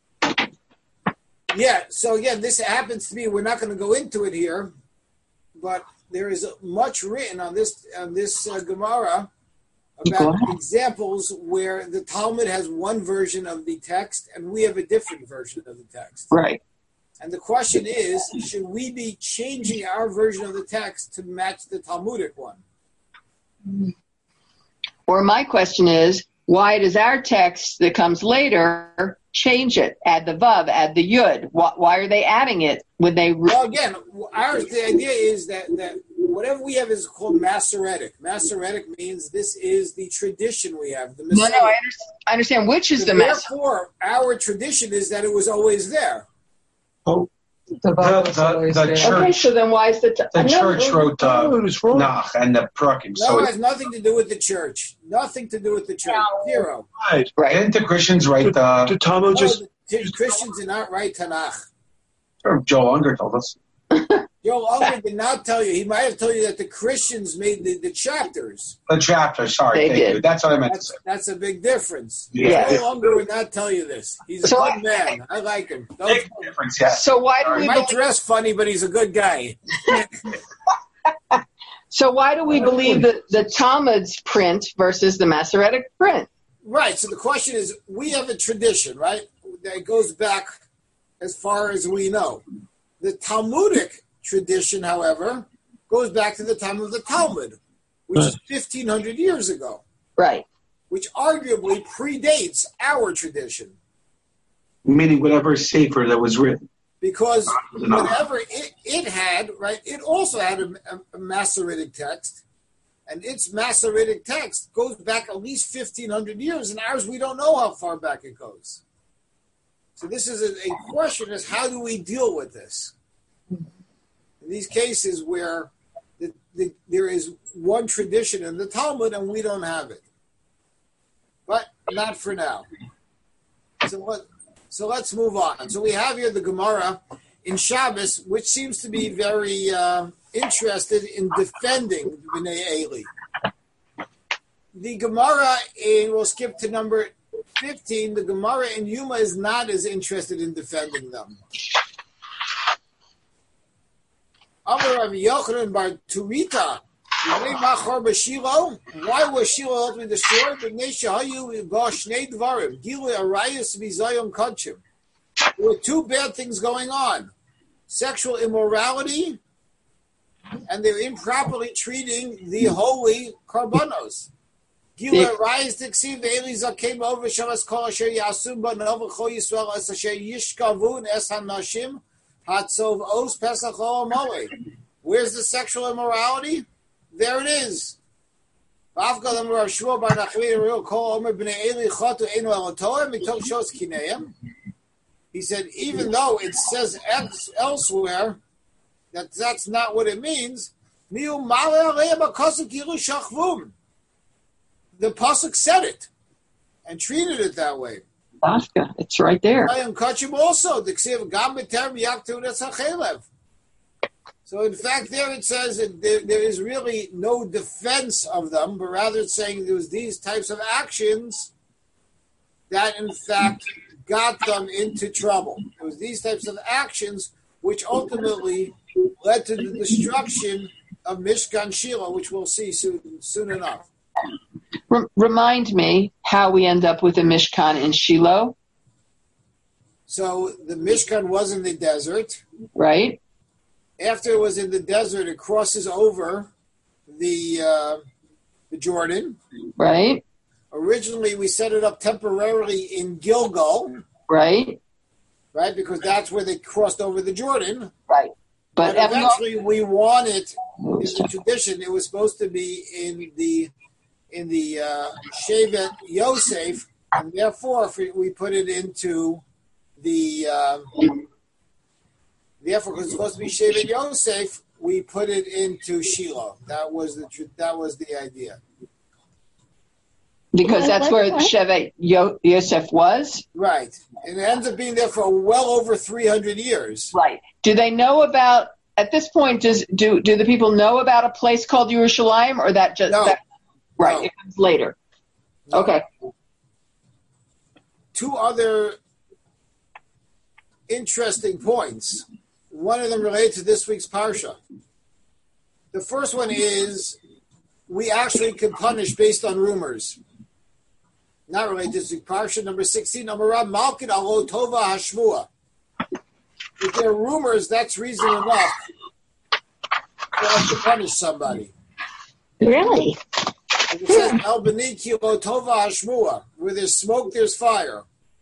Yeah, so again, this happens to be, we're not going to go into it here, but there is much written on this on this uh, Gemara about examples where the Talmud has one version of the text and we have a different version of the text. Right. And the question is, should we be changing our version of the text to match the Talmudic one? Or my question is, why does our text that comes later change it? Add the vav, add the yud. Why, why are they adding it when they? Re- well, again, ours the idea is that that whatever we have is called Masoretic. Masoretic means this is the tradition we have. The no, no, I understand, I understand. Which is so the Masoretic? Therefore, our tradition is that it was always there. Oh, the, the, the church. Okay, so then why is the t- the church wrote uh, no, it was wrong. Nach and the Prukim? No, So it has nothing to do with the church. Nothing to do with the church. Zero. Right. Right. Didn't the Christians write the? The Talmud No, just the Christians did not write Tanakh. Joe Unger told us. Joe Unger did not tell you. He might have told you that the Christians made the, the chapters. The chapter. Sorry, They thank did. you. That's what I meant That's, to say. that's a big difference. Yeah. Joe Unger would not tell you this. He's a So good I- man. I like him. Don't Big difference, yes. So why do He we? might Believe, dress funny, but he's a good guy. so why do we believe the the Talmud's print versus the Masoretic print? Right. So the question is, we have a tradition, right, that goes back as far as we know. The Talmudic tradition, however, goes back to the time of the Talmud, which is fifteen hundred years ago, Right. which arguably predates our tradition. Meaning whatever sefer that was written. Because whatever it, it had, right, it also had a, a, a Masoretic text, and its Masoretic text goes back at least fifteen hundred years, and ours, we don't know how far back it goes. So this is a, a question is, how do we deal with this? In these cases where the, the, there is one tradition in the Talmud and we don't have it. But not for now. So what? So let's move on. So we have here the Gemara in Shabbos, which seems to be very uh, interested in defending Bnei Eli. The Gemara, in, we'll skip to number fifteen, the Gemara in Yuma is not as interested in defending them. Amar Rav Yochanan bar Turita, why was Shiloh ultimately destroyed? There were two bad things going on. Sexual immorality, and they're improperly treating the holy karbanos. Gila rise to see the Eliza came over Shamas Kol Asher Yasum Ba Nova Chol Yisrael Es Asher Yishkavun Es Hanashim Hatzov Os Pesach Ol Amole. Where's the sexual immorality? There it is. He said, even though it says elsewhere that that's not what it means, the pasuk said it and treated it that way. It's right there. Also, so in fact, there it says that there, there is really no defense of them, but rather it's saying there was these types of actions that in fact got them into trouble. It was these types of actions which ultimately led to the destruction of Mishkan Shiloh, which we'll see soon, soon enough. Remind me how we end up with a Mishkan in Shiloh. So the Mishkan was in the desert. Right. After it was in the desert, it crosses over the uh, the Jordan. Right. Originally, we set it up temporarily in Gilgal. Right. Right, because that's where they crossed over the Jordan. Right. But, but eventually, we want it in the tradition. It was supposed to be in the in the uh, Shevet Yosef, and therefore we put it into the. Uh, Therefore, because it's supposed to be Shevet Yosef, we put it into Shiloh. That was the that was the idea. Because that's where Shevet Yosef was? Right. And it ends up being there for well over three hundred years. Right. Do they know about, at this point, does do, do the people know about a place called Yerushalayim, or that just... No. That, right, no. It comes later. No. Okay. Two other... interesting points. One of them related to this week's Parsha. The first one is we actually can punish based on rumors. Not related to this week's Parsha. Number sixteen, Amarab Malkin Alo Tova Hashmua. If there are rumors, that's reason enough for us to punish somebody. Really? It says, El B'ni Ki Lo Tova Hashmua. Where there's smoke, there's fire.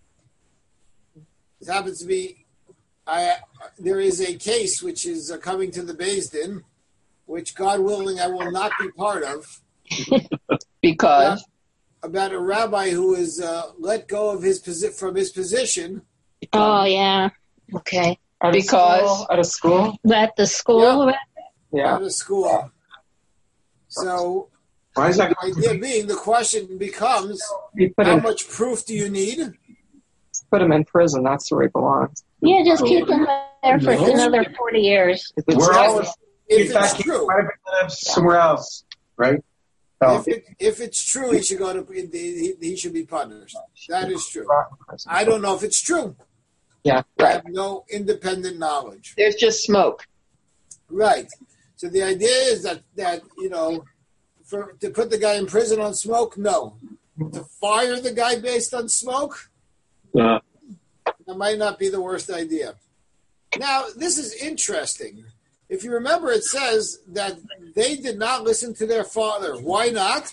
It happens to be, I, there is a case which is uh, coming to the Beis Din, which, God willing, I will not be part of. Because? About, about a rabbi who is uh, let go of his posi- from his position. Oh, yeah. Okay. At Because? At a school? At the school? Yep. Yeah. Out of school. So, Why is that? the idea being, the question becomes, You put how him, much proof do you need? put him in prison. That's where he belongs. Yeah, just keep them there for No. another forty years. If it's We're just- all If get it's back true. in, live somewhere else, right? Oh. If, it, if it's true, he should go to. He, he should be punished. That is true. I don't know if it's true. Yeah. I Right. have no independent knowledge. There's just smoke. Right. So the idea is that that you know, for to put the guy in prison on smoke, no. To fire the guy based on smoke, Uh, that might not be the worst idea. Now, this is interesting. If you remember, it says that they did not listen to their father. Why not?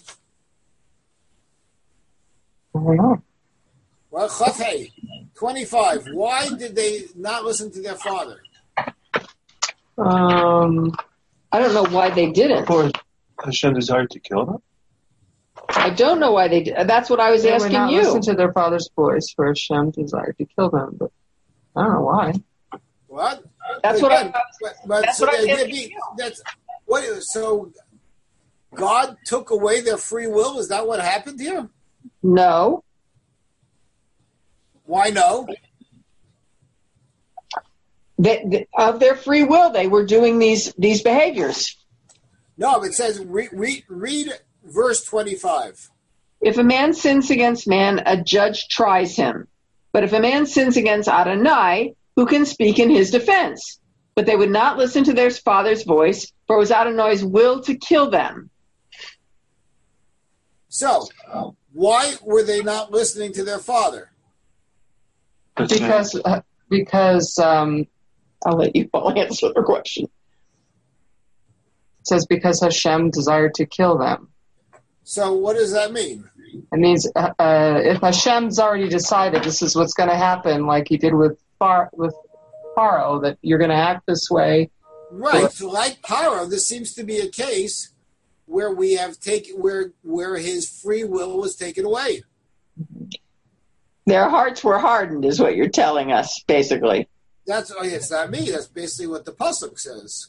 I don't know. Well, Chafei, twenty-five. Why did they not listen to their father? Um, I don't know why they didn't. Or Hashem desired to kill them? I don't know why they did. That's what I was they would asking not you. listen to their father's voice, for Hashem desired to kill them, but I don't know why. What? That's what I Again, but, but that's so what the I was idea asking be- you. that's what. So God took away their free will. Is that what happened here? No. Why no? They, they, of their free will, they were doing these these behaviors. No, it says re, re, read verse twenty-five. If a man sins against man, a judge tries him. But if a man sins against Adonai, who can speak in his defense? But they would not listen to their father's voice, for it was Adonai's will to kill them. So, why were they not listening to their father? That's it. Because, uh, because um, I'll let you all answer the question. it says because Hashem desired to kill them. So, what does that mean? It means uh, uh, if Hashem's already decided this is what's going to happen, like he did with Phar- with Pharaoh, that you're going to act this way. Right. So, like Paro, this seems to be a case where we have taken where where his free will was taken away. Their hearts were hardened, is what you're telling us, basically. That's oh, it's not me. That's basically what the pasuk says.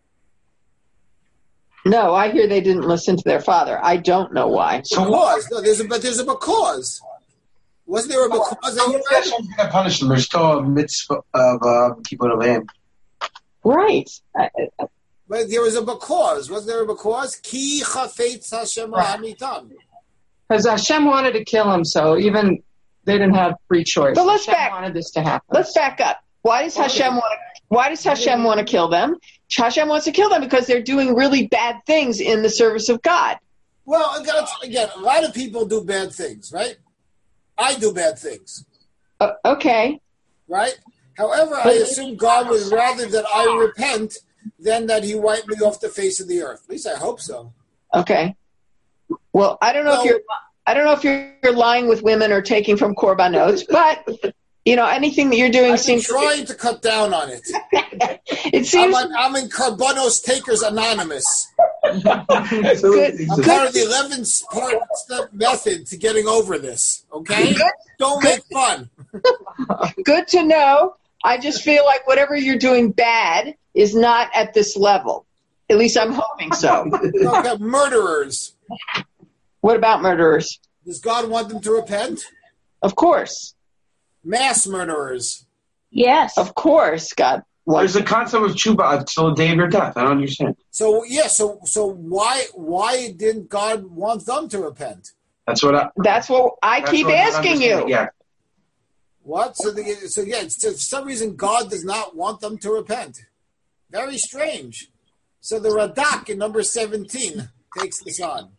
No, I hear they didn't listen to their father. I don't know why. Because no, there's a but there's a because. Wasn't there a because? So that Hashem's going to punish them. There's still a mitzvah of uh, kibbutz lamb. Right. I, But there was a because. Wasn't there a because? Ki chafetz Hashem hamitam. Because Hashem wanted to kill him, so even they didn't have free choice. But let's Hashem back- wanted this to happen. let's back up. Why does Hashem want to? Why does Hashem want to kill them? Hashem wants to kill them because they're doing really bad things in the service of God. Well, again, again, a lot of people do bad things, right? I do bad things, Uh, okay. right? However, I assume God would rather that I repent than that He wipe me off the face of the earth. At least I hope so. Okay. Well, I don't know No. if you're. I don't know if you're, you're lying with women or taking from korbanos, but you know anything that you're doing I've been seems. trying to cut down on it. It I'm, seems. on, I'm in Carbonos Takers Anonymous. Good. I'm part of the eleven part step method to getting over this. Okay, don't make fun. Good to know. I just feel like whatever you're doing bad is not at this level. At least I'm hoping so. Okay, murderers. What about murderers? Does God want them to repent? Of course. Mass murderers. Yes. Of course, God There's wants. the concept of tshuva until the day of your death. I don't understand. So yeah, so so why why didn't God want them to repent? That's what I. That's what I that's keep what I don't asking you. understand. Yeah. What? So, the, so yeah, it's, for some reason God does not want them to repent. Very strange. So the Radak in number seventeen takes this on.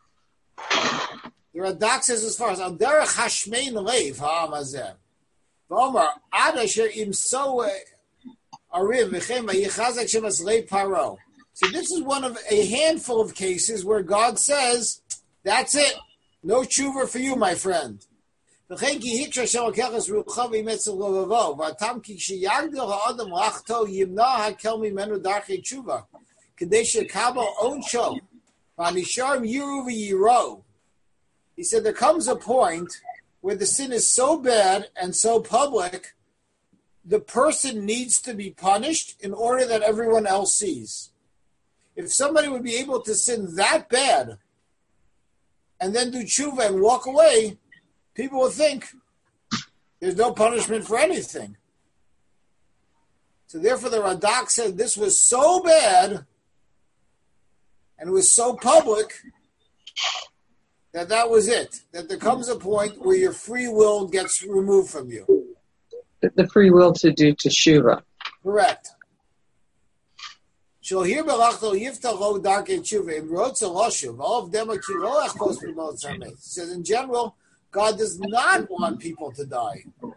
The Radak says as far as Al Derech Hashmein Leiv Ha'amazeh. V'omar Ad Asher Imso Ariv V'chem V'yichazek Shemas Lei Paro. So this is one of a handful of cases where God says, that's it. No tshuva for you, my friend. V'chein ki hikra Hashem Alkechas Rucha V'yimetzel Lovavo. V'atam ki k'sheyagdil ha'adam lachto yimna ha'kel mimenu darchei tshuva. K'dei shekabel onsho. V'anisharim yiru v'yiro. He said there comes a point where the sin is so bad and so public, the person needs to be punished in order that everyone else sees. If somebody would be able to sin that bad and then do tshuva and walk away, people would think there's no punishment for anything. So therefore the Radak said this was so bad and it was so public that that was it. That there comes a point where your free will gets removed from you. The, the free will to do teshuva. Correct. Shohir belachto yiftach lo darkei tshuva im rotza loshuv all of them are ki lo achpos b'mot zamet. He says in general, God does not want people to die. He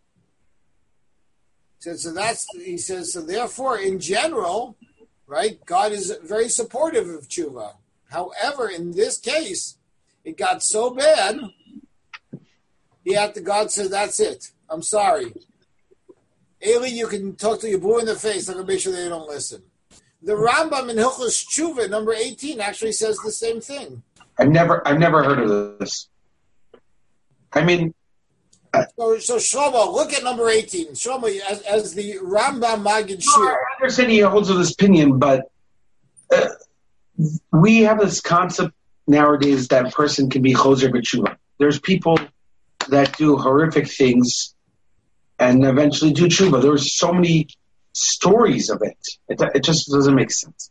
says, so that's he says so. Therefore, in general, right, God is very supportive of tshuva. However, in this case, it got so bad, he had to, God said, that's it. I'm sorry. Eli, you can talk to your boy in the face. I'm going to make sure they don't listen. The Rambam in Hilchos Tshuva, number eighteen, actually says the same thing. I've never, I've never heard of this. I mean... Uh, so, so Shlomo, look at number eighteen. Shlomo, as, as the Rambam Magid Shir. I understand he holds with this opinion, but uh, we have this concept nowadays that a person can be choser b'tshuva. There's people that do horrific things and eventually do tshuva. There's so many stories of it. It, it just doesn't make sense.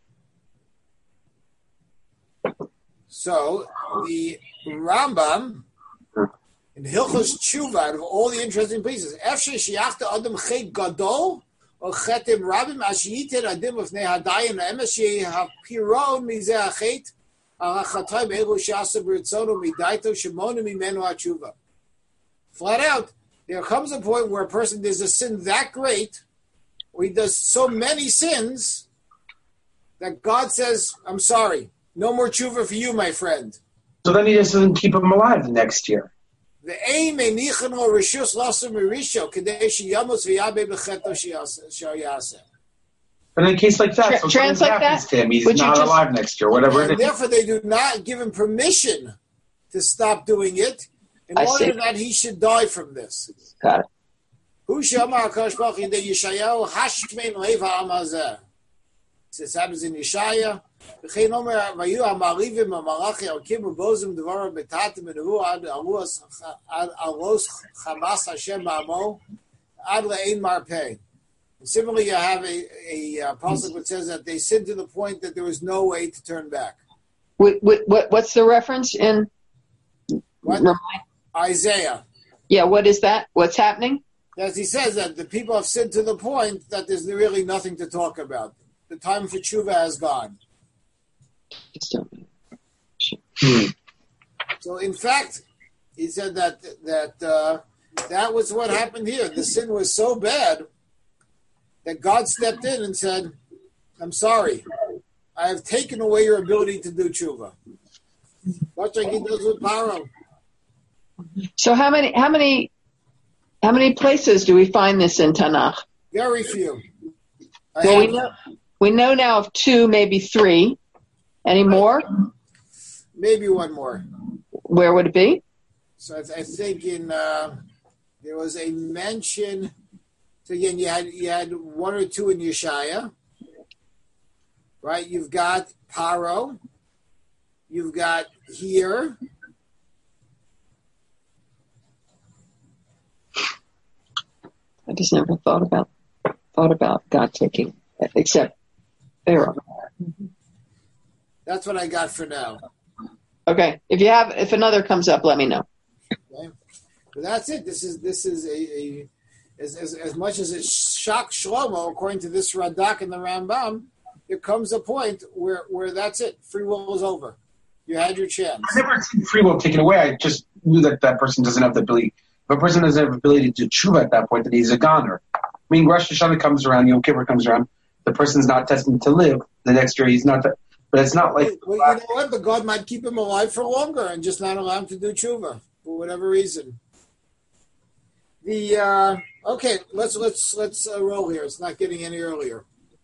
So the Rambam in Hilchos Tshuva, out of all the interesting places, Efshe shiachta adam chet gadol or chetim rabim ashiyiter adim of nehadayim emes shehapiron mizeh hachet. Flat out, there comes a point where a person does a sin that great, or he does so many sins, that God says, I'm sorry, no more tshuva for you, my friend. So then he just doesn't keep him alive the next year. The aim rishus lasum mirisho kadesh yamos v'yabe b'cheto sheyaseh. But in a case like that, so Trans something like happens that? to him, he's Would not just... alive next year, whatever and it is. Therefore, they do not give him permission to stop doing it in I order see. that he should die from this. Got it. Who shama HaKadosh Baruch Hu in the Yeshayahu hashkmein leiv ha'amazeh. This happens in Yeshaya. V'chein omer vayu ha'marivim ha'malachi ha'okim u'bozim devarim betatim v'nevu ad aros chamas Hashem ba'amo ad le'ein marpeh. Similarly, you have a, a, a pasuk that says that they sinned to the point that there was no way to turn back. What, what, what's the reference in? What? Isaiah. Yeah, what is that? What's happening? As he says that the people have sinned to the point that there's really nothing to talk about. The time for tshuva has gone. Hmm. So, in fact, he said that that uh, that was what happened here. The sin was so bad that God stepped in and said, I'm sorry. I have taken away your ability to do tshuva. Much like he does with Paro. So how many how many how many places do we find this in Tanakh? Very few. I Well, we have- know we know now of two, maybe three. Any more? Maybe one more. Where would it be? So I, I think in uh, there was a mention. So again, you had you had one or two in Yeshaya, right? You've got Paro. You've got here. I just never thought about thought about God taking, except Pharaoh. That's what I got for now. Okay, if you have, if another comes up, let me know. Okay. But that's it. This is this is a, a as, as as much as it shocks Shlomo, according to this Radak and the Rambam, there comes a point where where that's it. Free will is over. You had your chance. I never seen free will taken away. I just knew that that person doesn't have the ability. If a person doesn't have the ability to tshuva at that point, then he's a goner. I mean, Rosh Hashanah comes around, Yom Kippur comes around. The person's not destined to live. The next year, he's not. But it's not like. Well, you know what? But God might keep him alive for longer and just not allow him to do tshuva for whatever reason. The uh, okay, let's let's let's uh, roll here. It's not getting any earlier.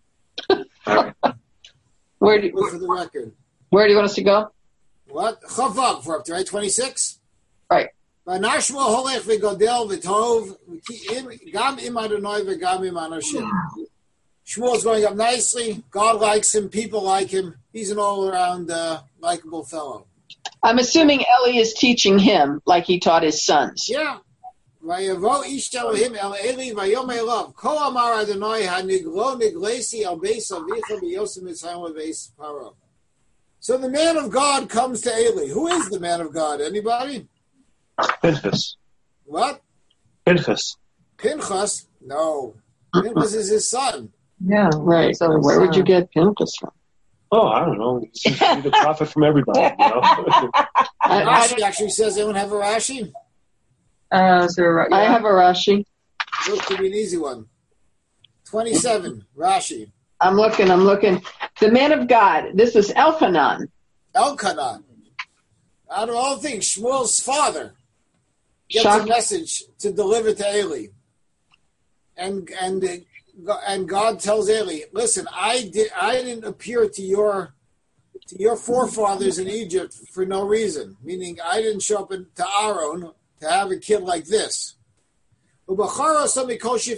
Where do you, for the record? Where do you want us to go? What Chavav? We're up to right twenty-six. Right. V'nashma holech v'godel v'tov gam im Adonai v'gam im Anashim. Shmuel's going up nicely. God likes him. People like him. He's an all-around uh, likable fellow. I'm assuming Eli is teaching him like he taught his sons. Yeah. Vayavo ish Elohim el Eli vayom elav ko amar Adonai haniglo niglesi al beis avicha b'yosem mitzrayim lebeis paro. So the man of God comes to Eli. Who is the man of God? Anybody? Pinchas. What? Pinchas. Pinchas? No. Pinchas is his son. Yeah, right. So where would you get Pinchas from? Oh, I don't know. He seems to be the prophet from everybody. You know? Rashi actually says they don't have a Rashi. Uh, so, yeah. I have a Rashi. This could be an easy one. twenty-seven, Rashi. I'm looking, I'm looking. The man of God, this is Elchanan. Elchanan. Out of all things, Shmuel's father gets Shock. a message to deliver to Eli. And and and God tells Eli, listen, I did I didn't appear to your to your forefathers in Egypt for no reason. Meaning I didn't show up in, to Aaron to have a kid like this. And God tells Eli,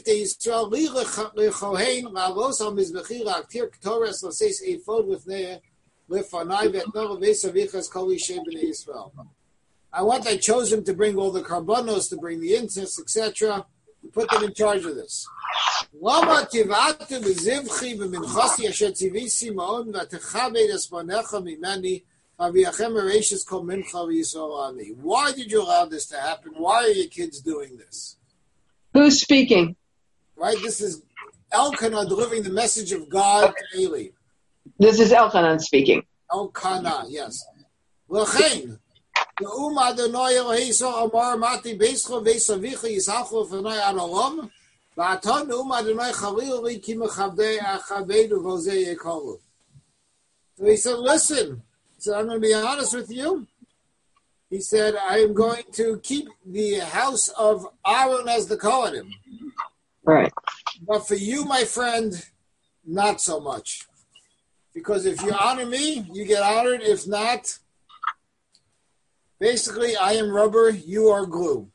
I want I chose him to bring all the karbanos, to bring the incense, et cetera, to put them in charge of this. Why did you allow this to happen? Why are your kids doing this? Who's speaking? Right? This is Elkanah delivering the message of God to Eli. This is Elchanan speaking. Elkanah, yes. L'chein, Ne'um Adonai Elohei Yisrael Amar Mati Beischo Veisavicha Yisachlo V'nai Adolom V'aton Ne'um Adonai Chalil Li Ki Mechavdei Achavedu V'ozei Yekolu. So he said, listen, he said, I'm going to be honest with you. He said, I am going to keep the house of Aaron as the Kohanim. Right. But for you, my friend, not so much. Because if you honor me, you get honored. If not, basically, I am rubber, you are glue.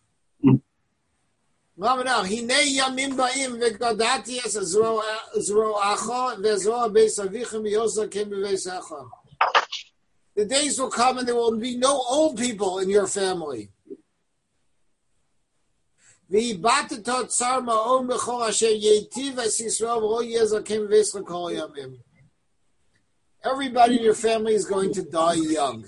The days will come and there will be no old people in your family. Everybody in your family is going to die young.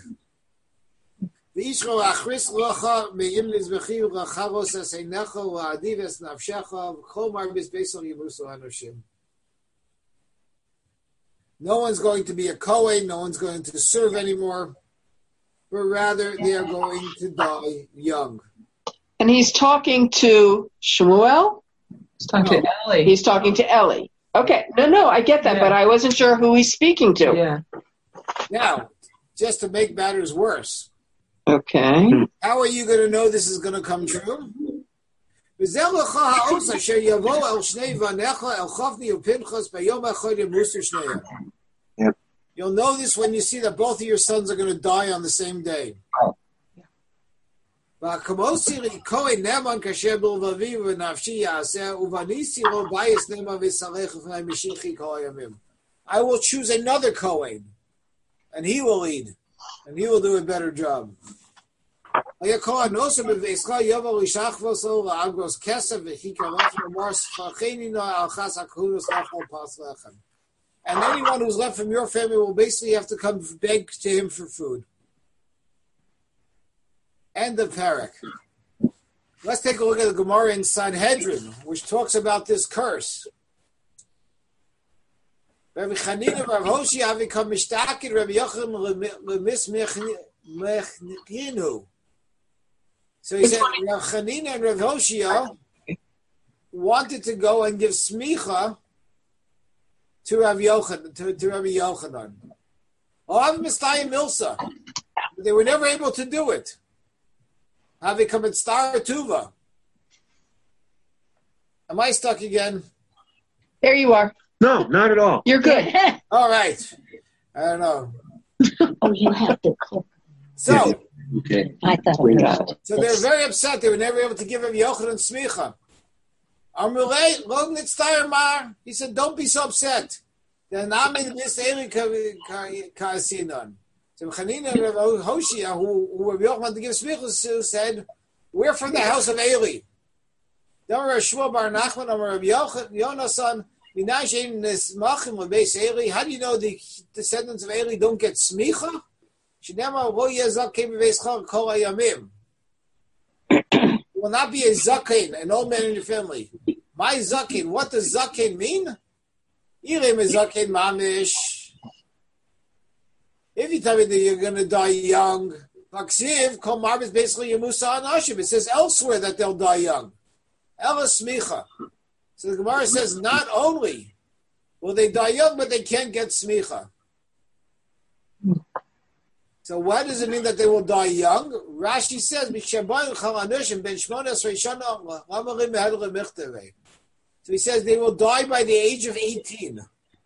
No one's going to be a Kohen, no one's going to serve anymore, but rather they are going to die young. And he's talking to Shmuel? He's talking No. to Eli. He's talking to Eli. Okay. No, no, I get that, Yeah. but I wasn't sure who he's speaking to. Yeah. Now, just to make matters worse, Okay. how are you going to know this is going to come true? Yep. You'll know this when you see that both of your sons are going to die on the same day. I will choose another Kohen, and he will lead, and he will do a better job. And anyone who's left from your family will basically have to come beg to him for food. End of parak. Let's take a look at the Gemara in Sanhedrin, which talks about this curse. Rabbi Chanina, Rav Hoshia, have become mishtakin, Rabbi Yochanan lemis mechinu. So he said, Rav Chanina and Rav Hoshia wanted to go and give smicha to Rav Yochanan, to, to Rabbi Yochanan. Have mistayim milsa. They were never able to do it. Have they come at star tuva? Am I stuck again? There you are. No, not at all. You're good. All right. I don't know. Oh, you have to click. So, Okay. I thought it was. so they were very upset. They were never able to give him Yochanan smicha. Amrulei lo nitztayir mar. He said, "Don't be so upset." The namin mis eli kasinon. So Chanina and Rav Hoshia, who who were Yochanan to give smicha to, said, "We're from the house of Eli." Then Rav Shmuel bar Nachman, Rav Yonasan. How do you know the descendants of Eli don't get smicha? Will not be a zaken, an old man in your family. My zaken, what does zaken mean? If you tell me that you're going to die young, Maksiv, is basically your Musa Anashim. It says elsewhere that they'll die young. Ela smicha. So the Gemara says not only will they die young, but they can't get smicha. So why does it mean that they will die young? Rashi says, so he says they will die by the age of eighteen.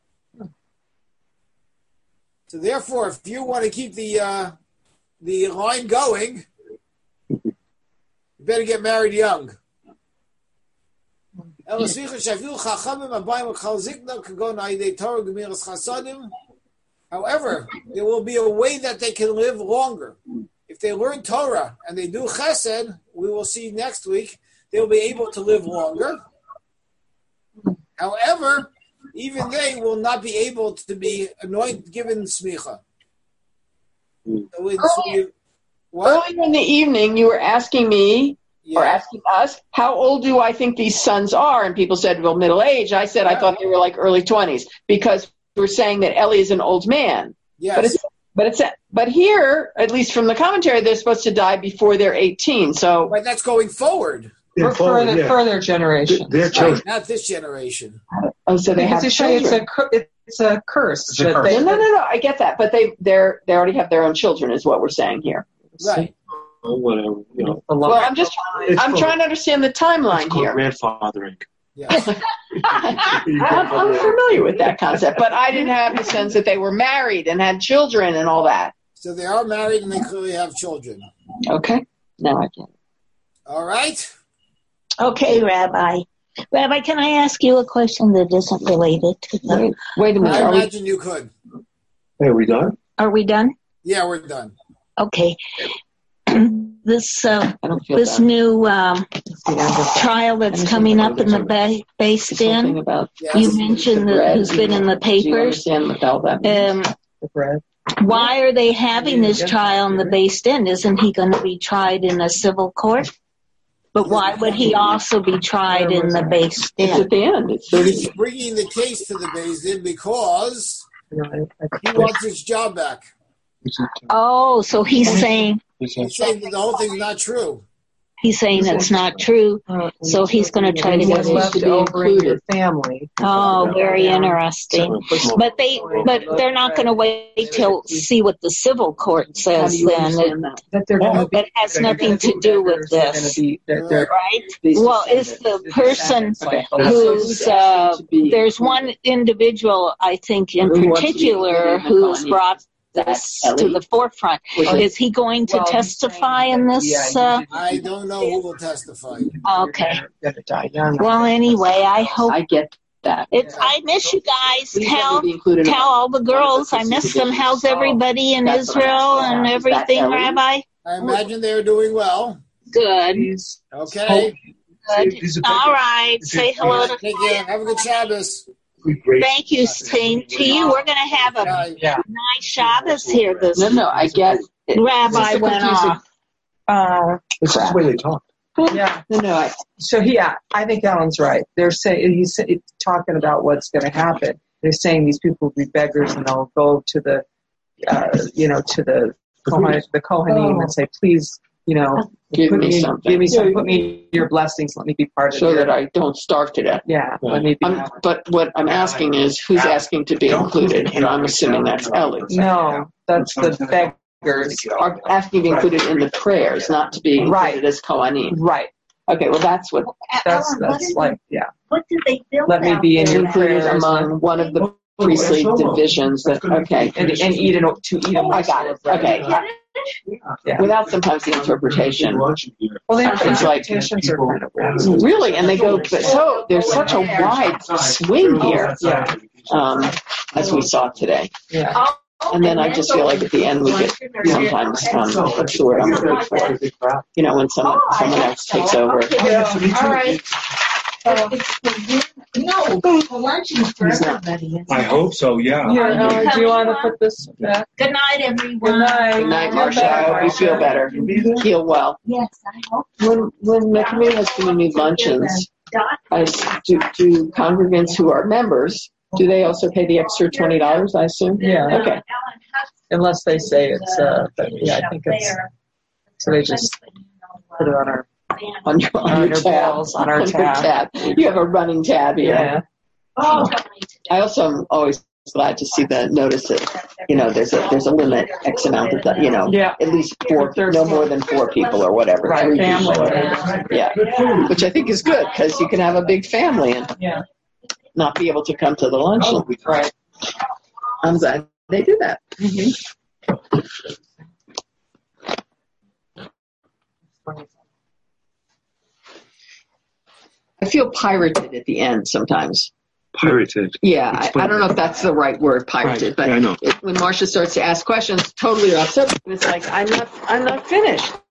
So therefore, if you want to keep the uh, the line going, you better get married young. However, there will be a way that they can live longer. If they learn Torah and they do chesed, we will see next week, they'll be able to live longer. However, even they will not be able to be anointed, given smicha. So Earlier, earlier in the evening, you were asking me, Yeah. or asking us, how old do I think these sons are? And people said, well, middle age. I said, yeah. I thought they were like early twenties because we're saying that Eli is an old man. Yes. But it's, but it's, but here, at least from the commentary, they're supposed to die before they're eighteen. So but that's going forward. For, Yeah, forward, further, yeah. further generation. Their children. Not this generation. Oh, so they have It's a, children. it's a, cur- it's a curse. It's a that curse. they- no, no, no, no. I get that, but they they're they already have their own children, is what we're saying here. Right. Or whatever, you know. the Well, law. I'm just It's I'm called- trying to understand the timeline It's called here. grandfathering. Yes. I'm, I'm familiar with that concept, but I didn't have the sense that they were married and had children and all that. So they are married and they clearly have children. Okay, now I get it. All right. Okay, Rabbi. Rabbi, can I ask you a question that isn't related to the... Wait, wait a minute. I Are we, imagine you could. Hey, are we done? Are we done? Yeah, we're done. Okay. This uh, I don't feel this bad. new um, trial that's Anything coming about up in the it. Bay, Based This whole thing In, about Yes. you mentioned that who's been in the Do you papers. understand what all that means? Um, The bread. why are they having this trial in the Based In? Isn't he going to be tried in a civil court? But why would he also be tried in the Based It's In? at the end. It's thirty. He's bringing the case to the Beis Din because You know, I- I- he wants his job back. Oh, so he's saying He's saying that the whole thing's not true. he's saying it's not true. So he's going to try to What's get left to be over in your included. family. Oh, very interesting. But they, but they're not going to wait till see what the civil court How says. do you Then understand that? That they're going to be. that has nothing to do with They're gonna this, be- they're- they're- right? These Well, it's the person Okay. who's So uh, to be- there's one individual I think in Who wants to be particular included in the who's colony? brought That this Ellie? to the forefront. Is he going to Well, he's testify saying in that, this? yeah, Uh, you- I don't know who will testify. okay. You're gonna die young. Well, anyway, I hope I get that. it's. I miss you guys. Please let Tell me be included in tell all the girls I miss them. How's everybody in That's what I'm Israel saying. and Is that everything, Ellie? Rabbi? I imagine they're doing well. Good. Okay. Good. All right. Say hello to. Take care. Have a good Shabbos. Thank you, same to you. We're going to have a Bye. Yeah. nice Shabbos here this No, no, I get it. Rabbi It's a went confusing- off. Uh, This is the way they talk. Yeah. No, no, I, So yeah, I think Alan's right. They're saying he's talking about what's going to happen. They're saying these people will be beggars and they'll go to the, uh, you know, to the Kohen, the Kohanim and say, please, you know, give put me me, something. give me some, put me your blessings. Let me be part of so your, that I don't starve to death. yeah, let me be. I'm, but what I'm asking is, who's asking to be included? And I'm assuming that's Ellie. No, that's the beggars. Are asking to be included in the prayers, not to be included Right. as Kohanim. Right. Okay, well, that's what That's Alan, what that's is like it? yeah. What did they build Let me out be in there? your included prayers. among one of the priestly divisions. That okay, and and eat an to eat a I got it. Okay, Yeah. without sometimes the interpretation. Well, the It's like- interpretations are kind of weird. Really, and they go, but so there's such a wide swing here, Yeah. um, as we saw today. Yeah. And then I just feel like at the end we get sometimes, um, what's the word I'm looking for? You know, when someone someone else takes over. All right. Uh, no, the lunch is for He's not. everybody. isn't I it? hope so, yeah. Here, Ellen, do you want to put this back? Good night, everyone. Good night. Good night, Marcia. I hope you feel better. Heal well. Yes, I hope. When when the community has community luncheons, I, do, do congregants who are members, do they also pay the extra twenty dollars, I assume? Yeah. Okay. Unless they say it's, uh, but yeah, I think it's, so they just put it on our, On your, on on your our tab. bills, on our On your tab. You have a running tab here. Yeah. Oh, I also am always glad to see the notice that, you know, there's a there's a limit, X amount of, the, you know, Yeah. at least four, no more than four people or whatever. Right, three family. people or- Yeah, which I think is good because you can have a big family and Yeah. not be able to come to the luncheon. Right. I'm glad they do that. I feel pirated at the end sometimes. Pirated. Yeah, I, I don't know if that's the right word, pirated, Right. Yeah, I know. but it, when Marcia starts to ask questions, totally upset. It's like I'm not, I'm not finished.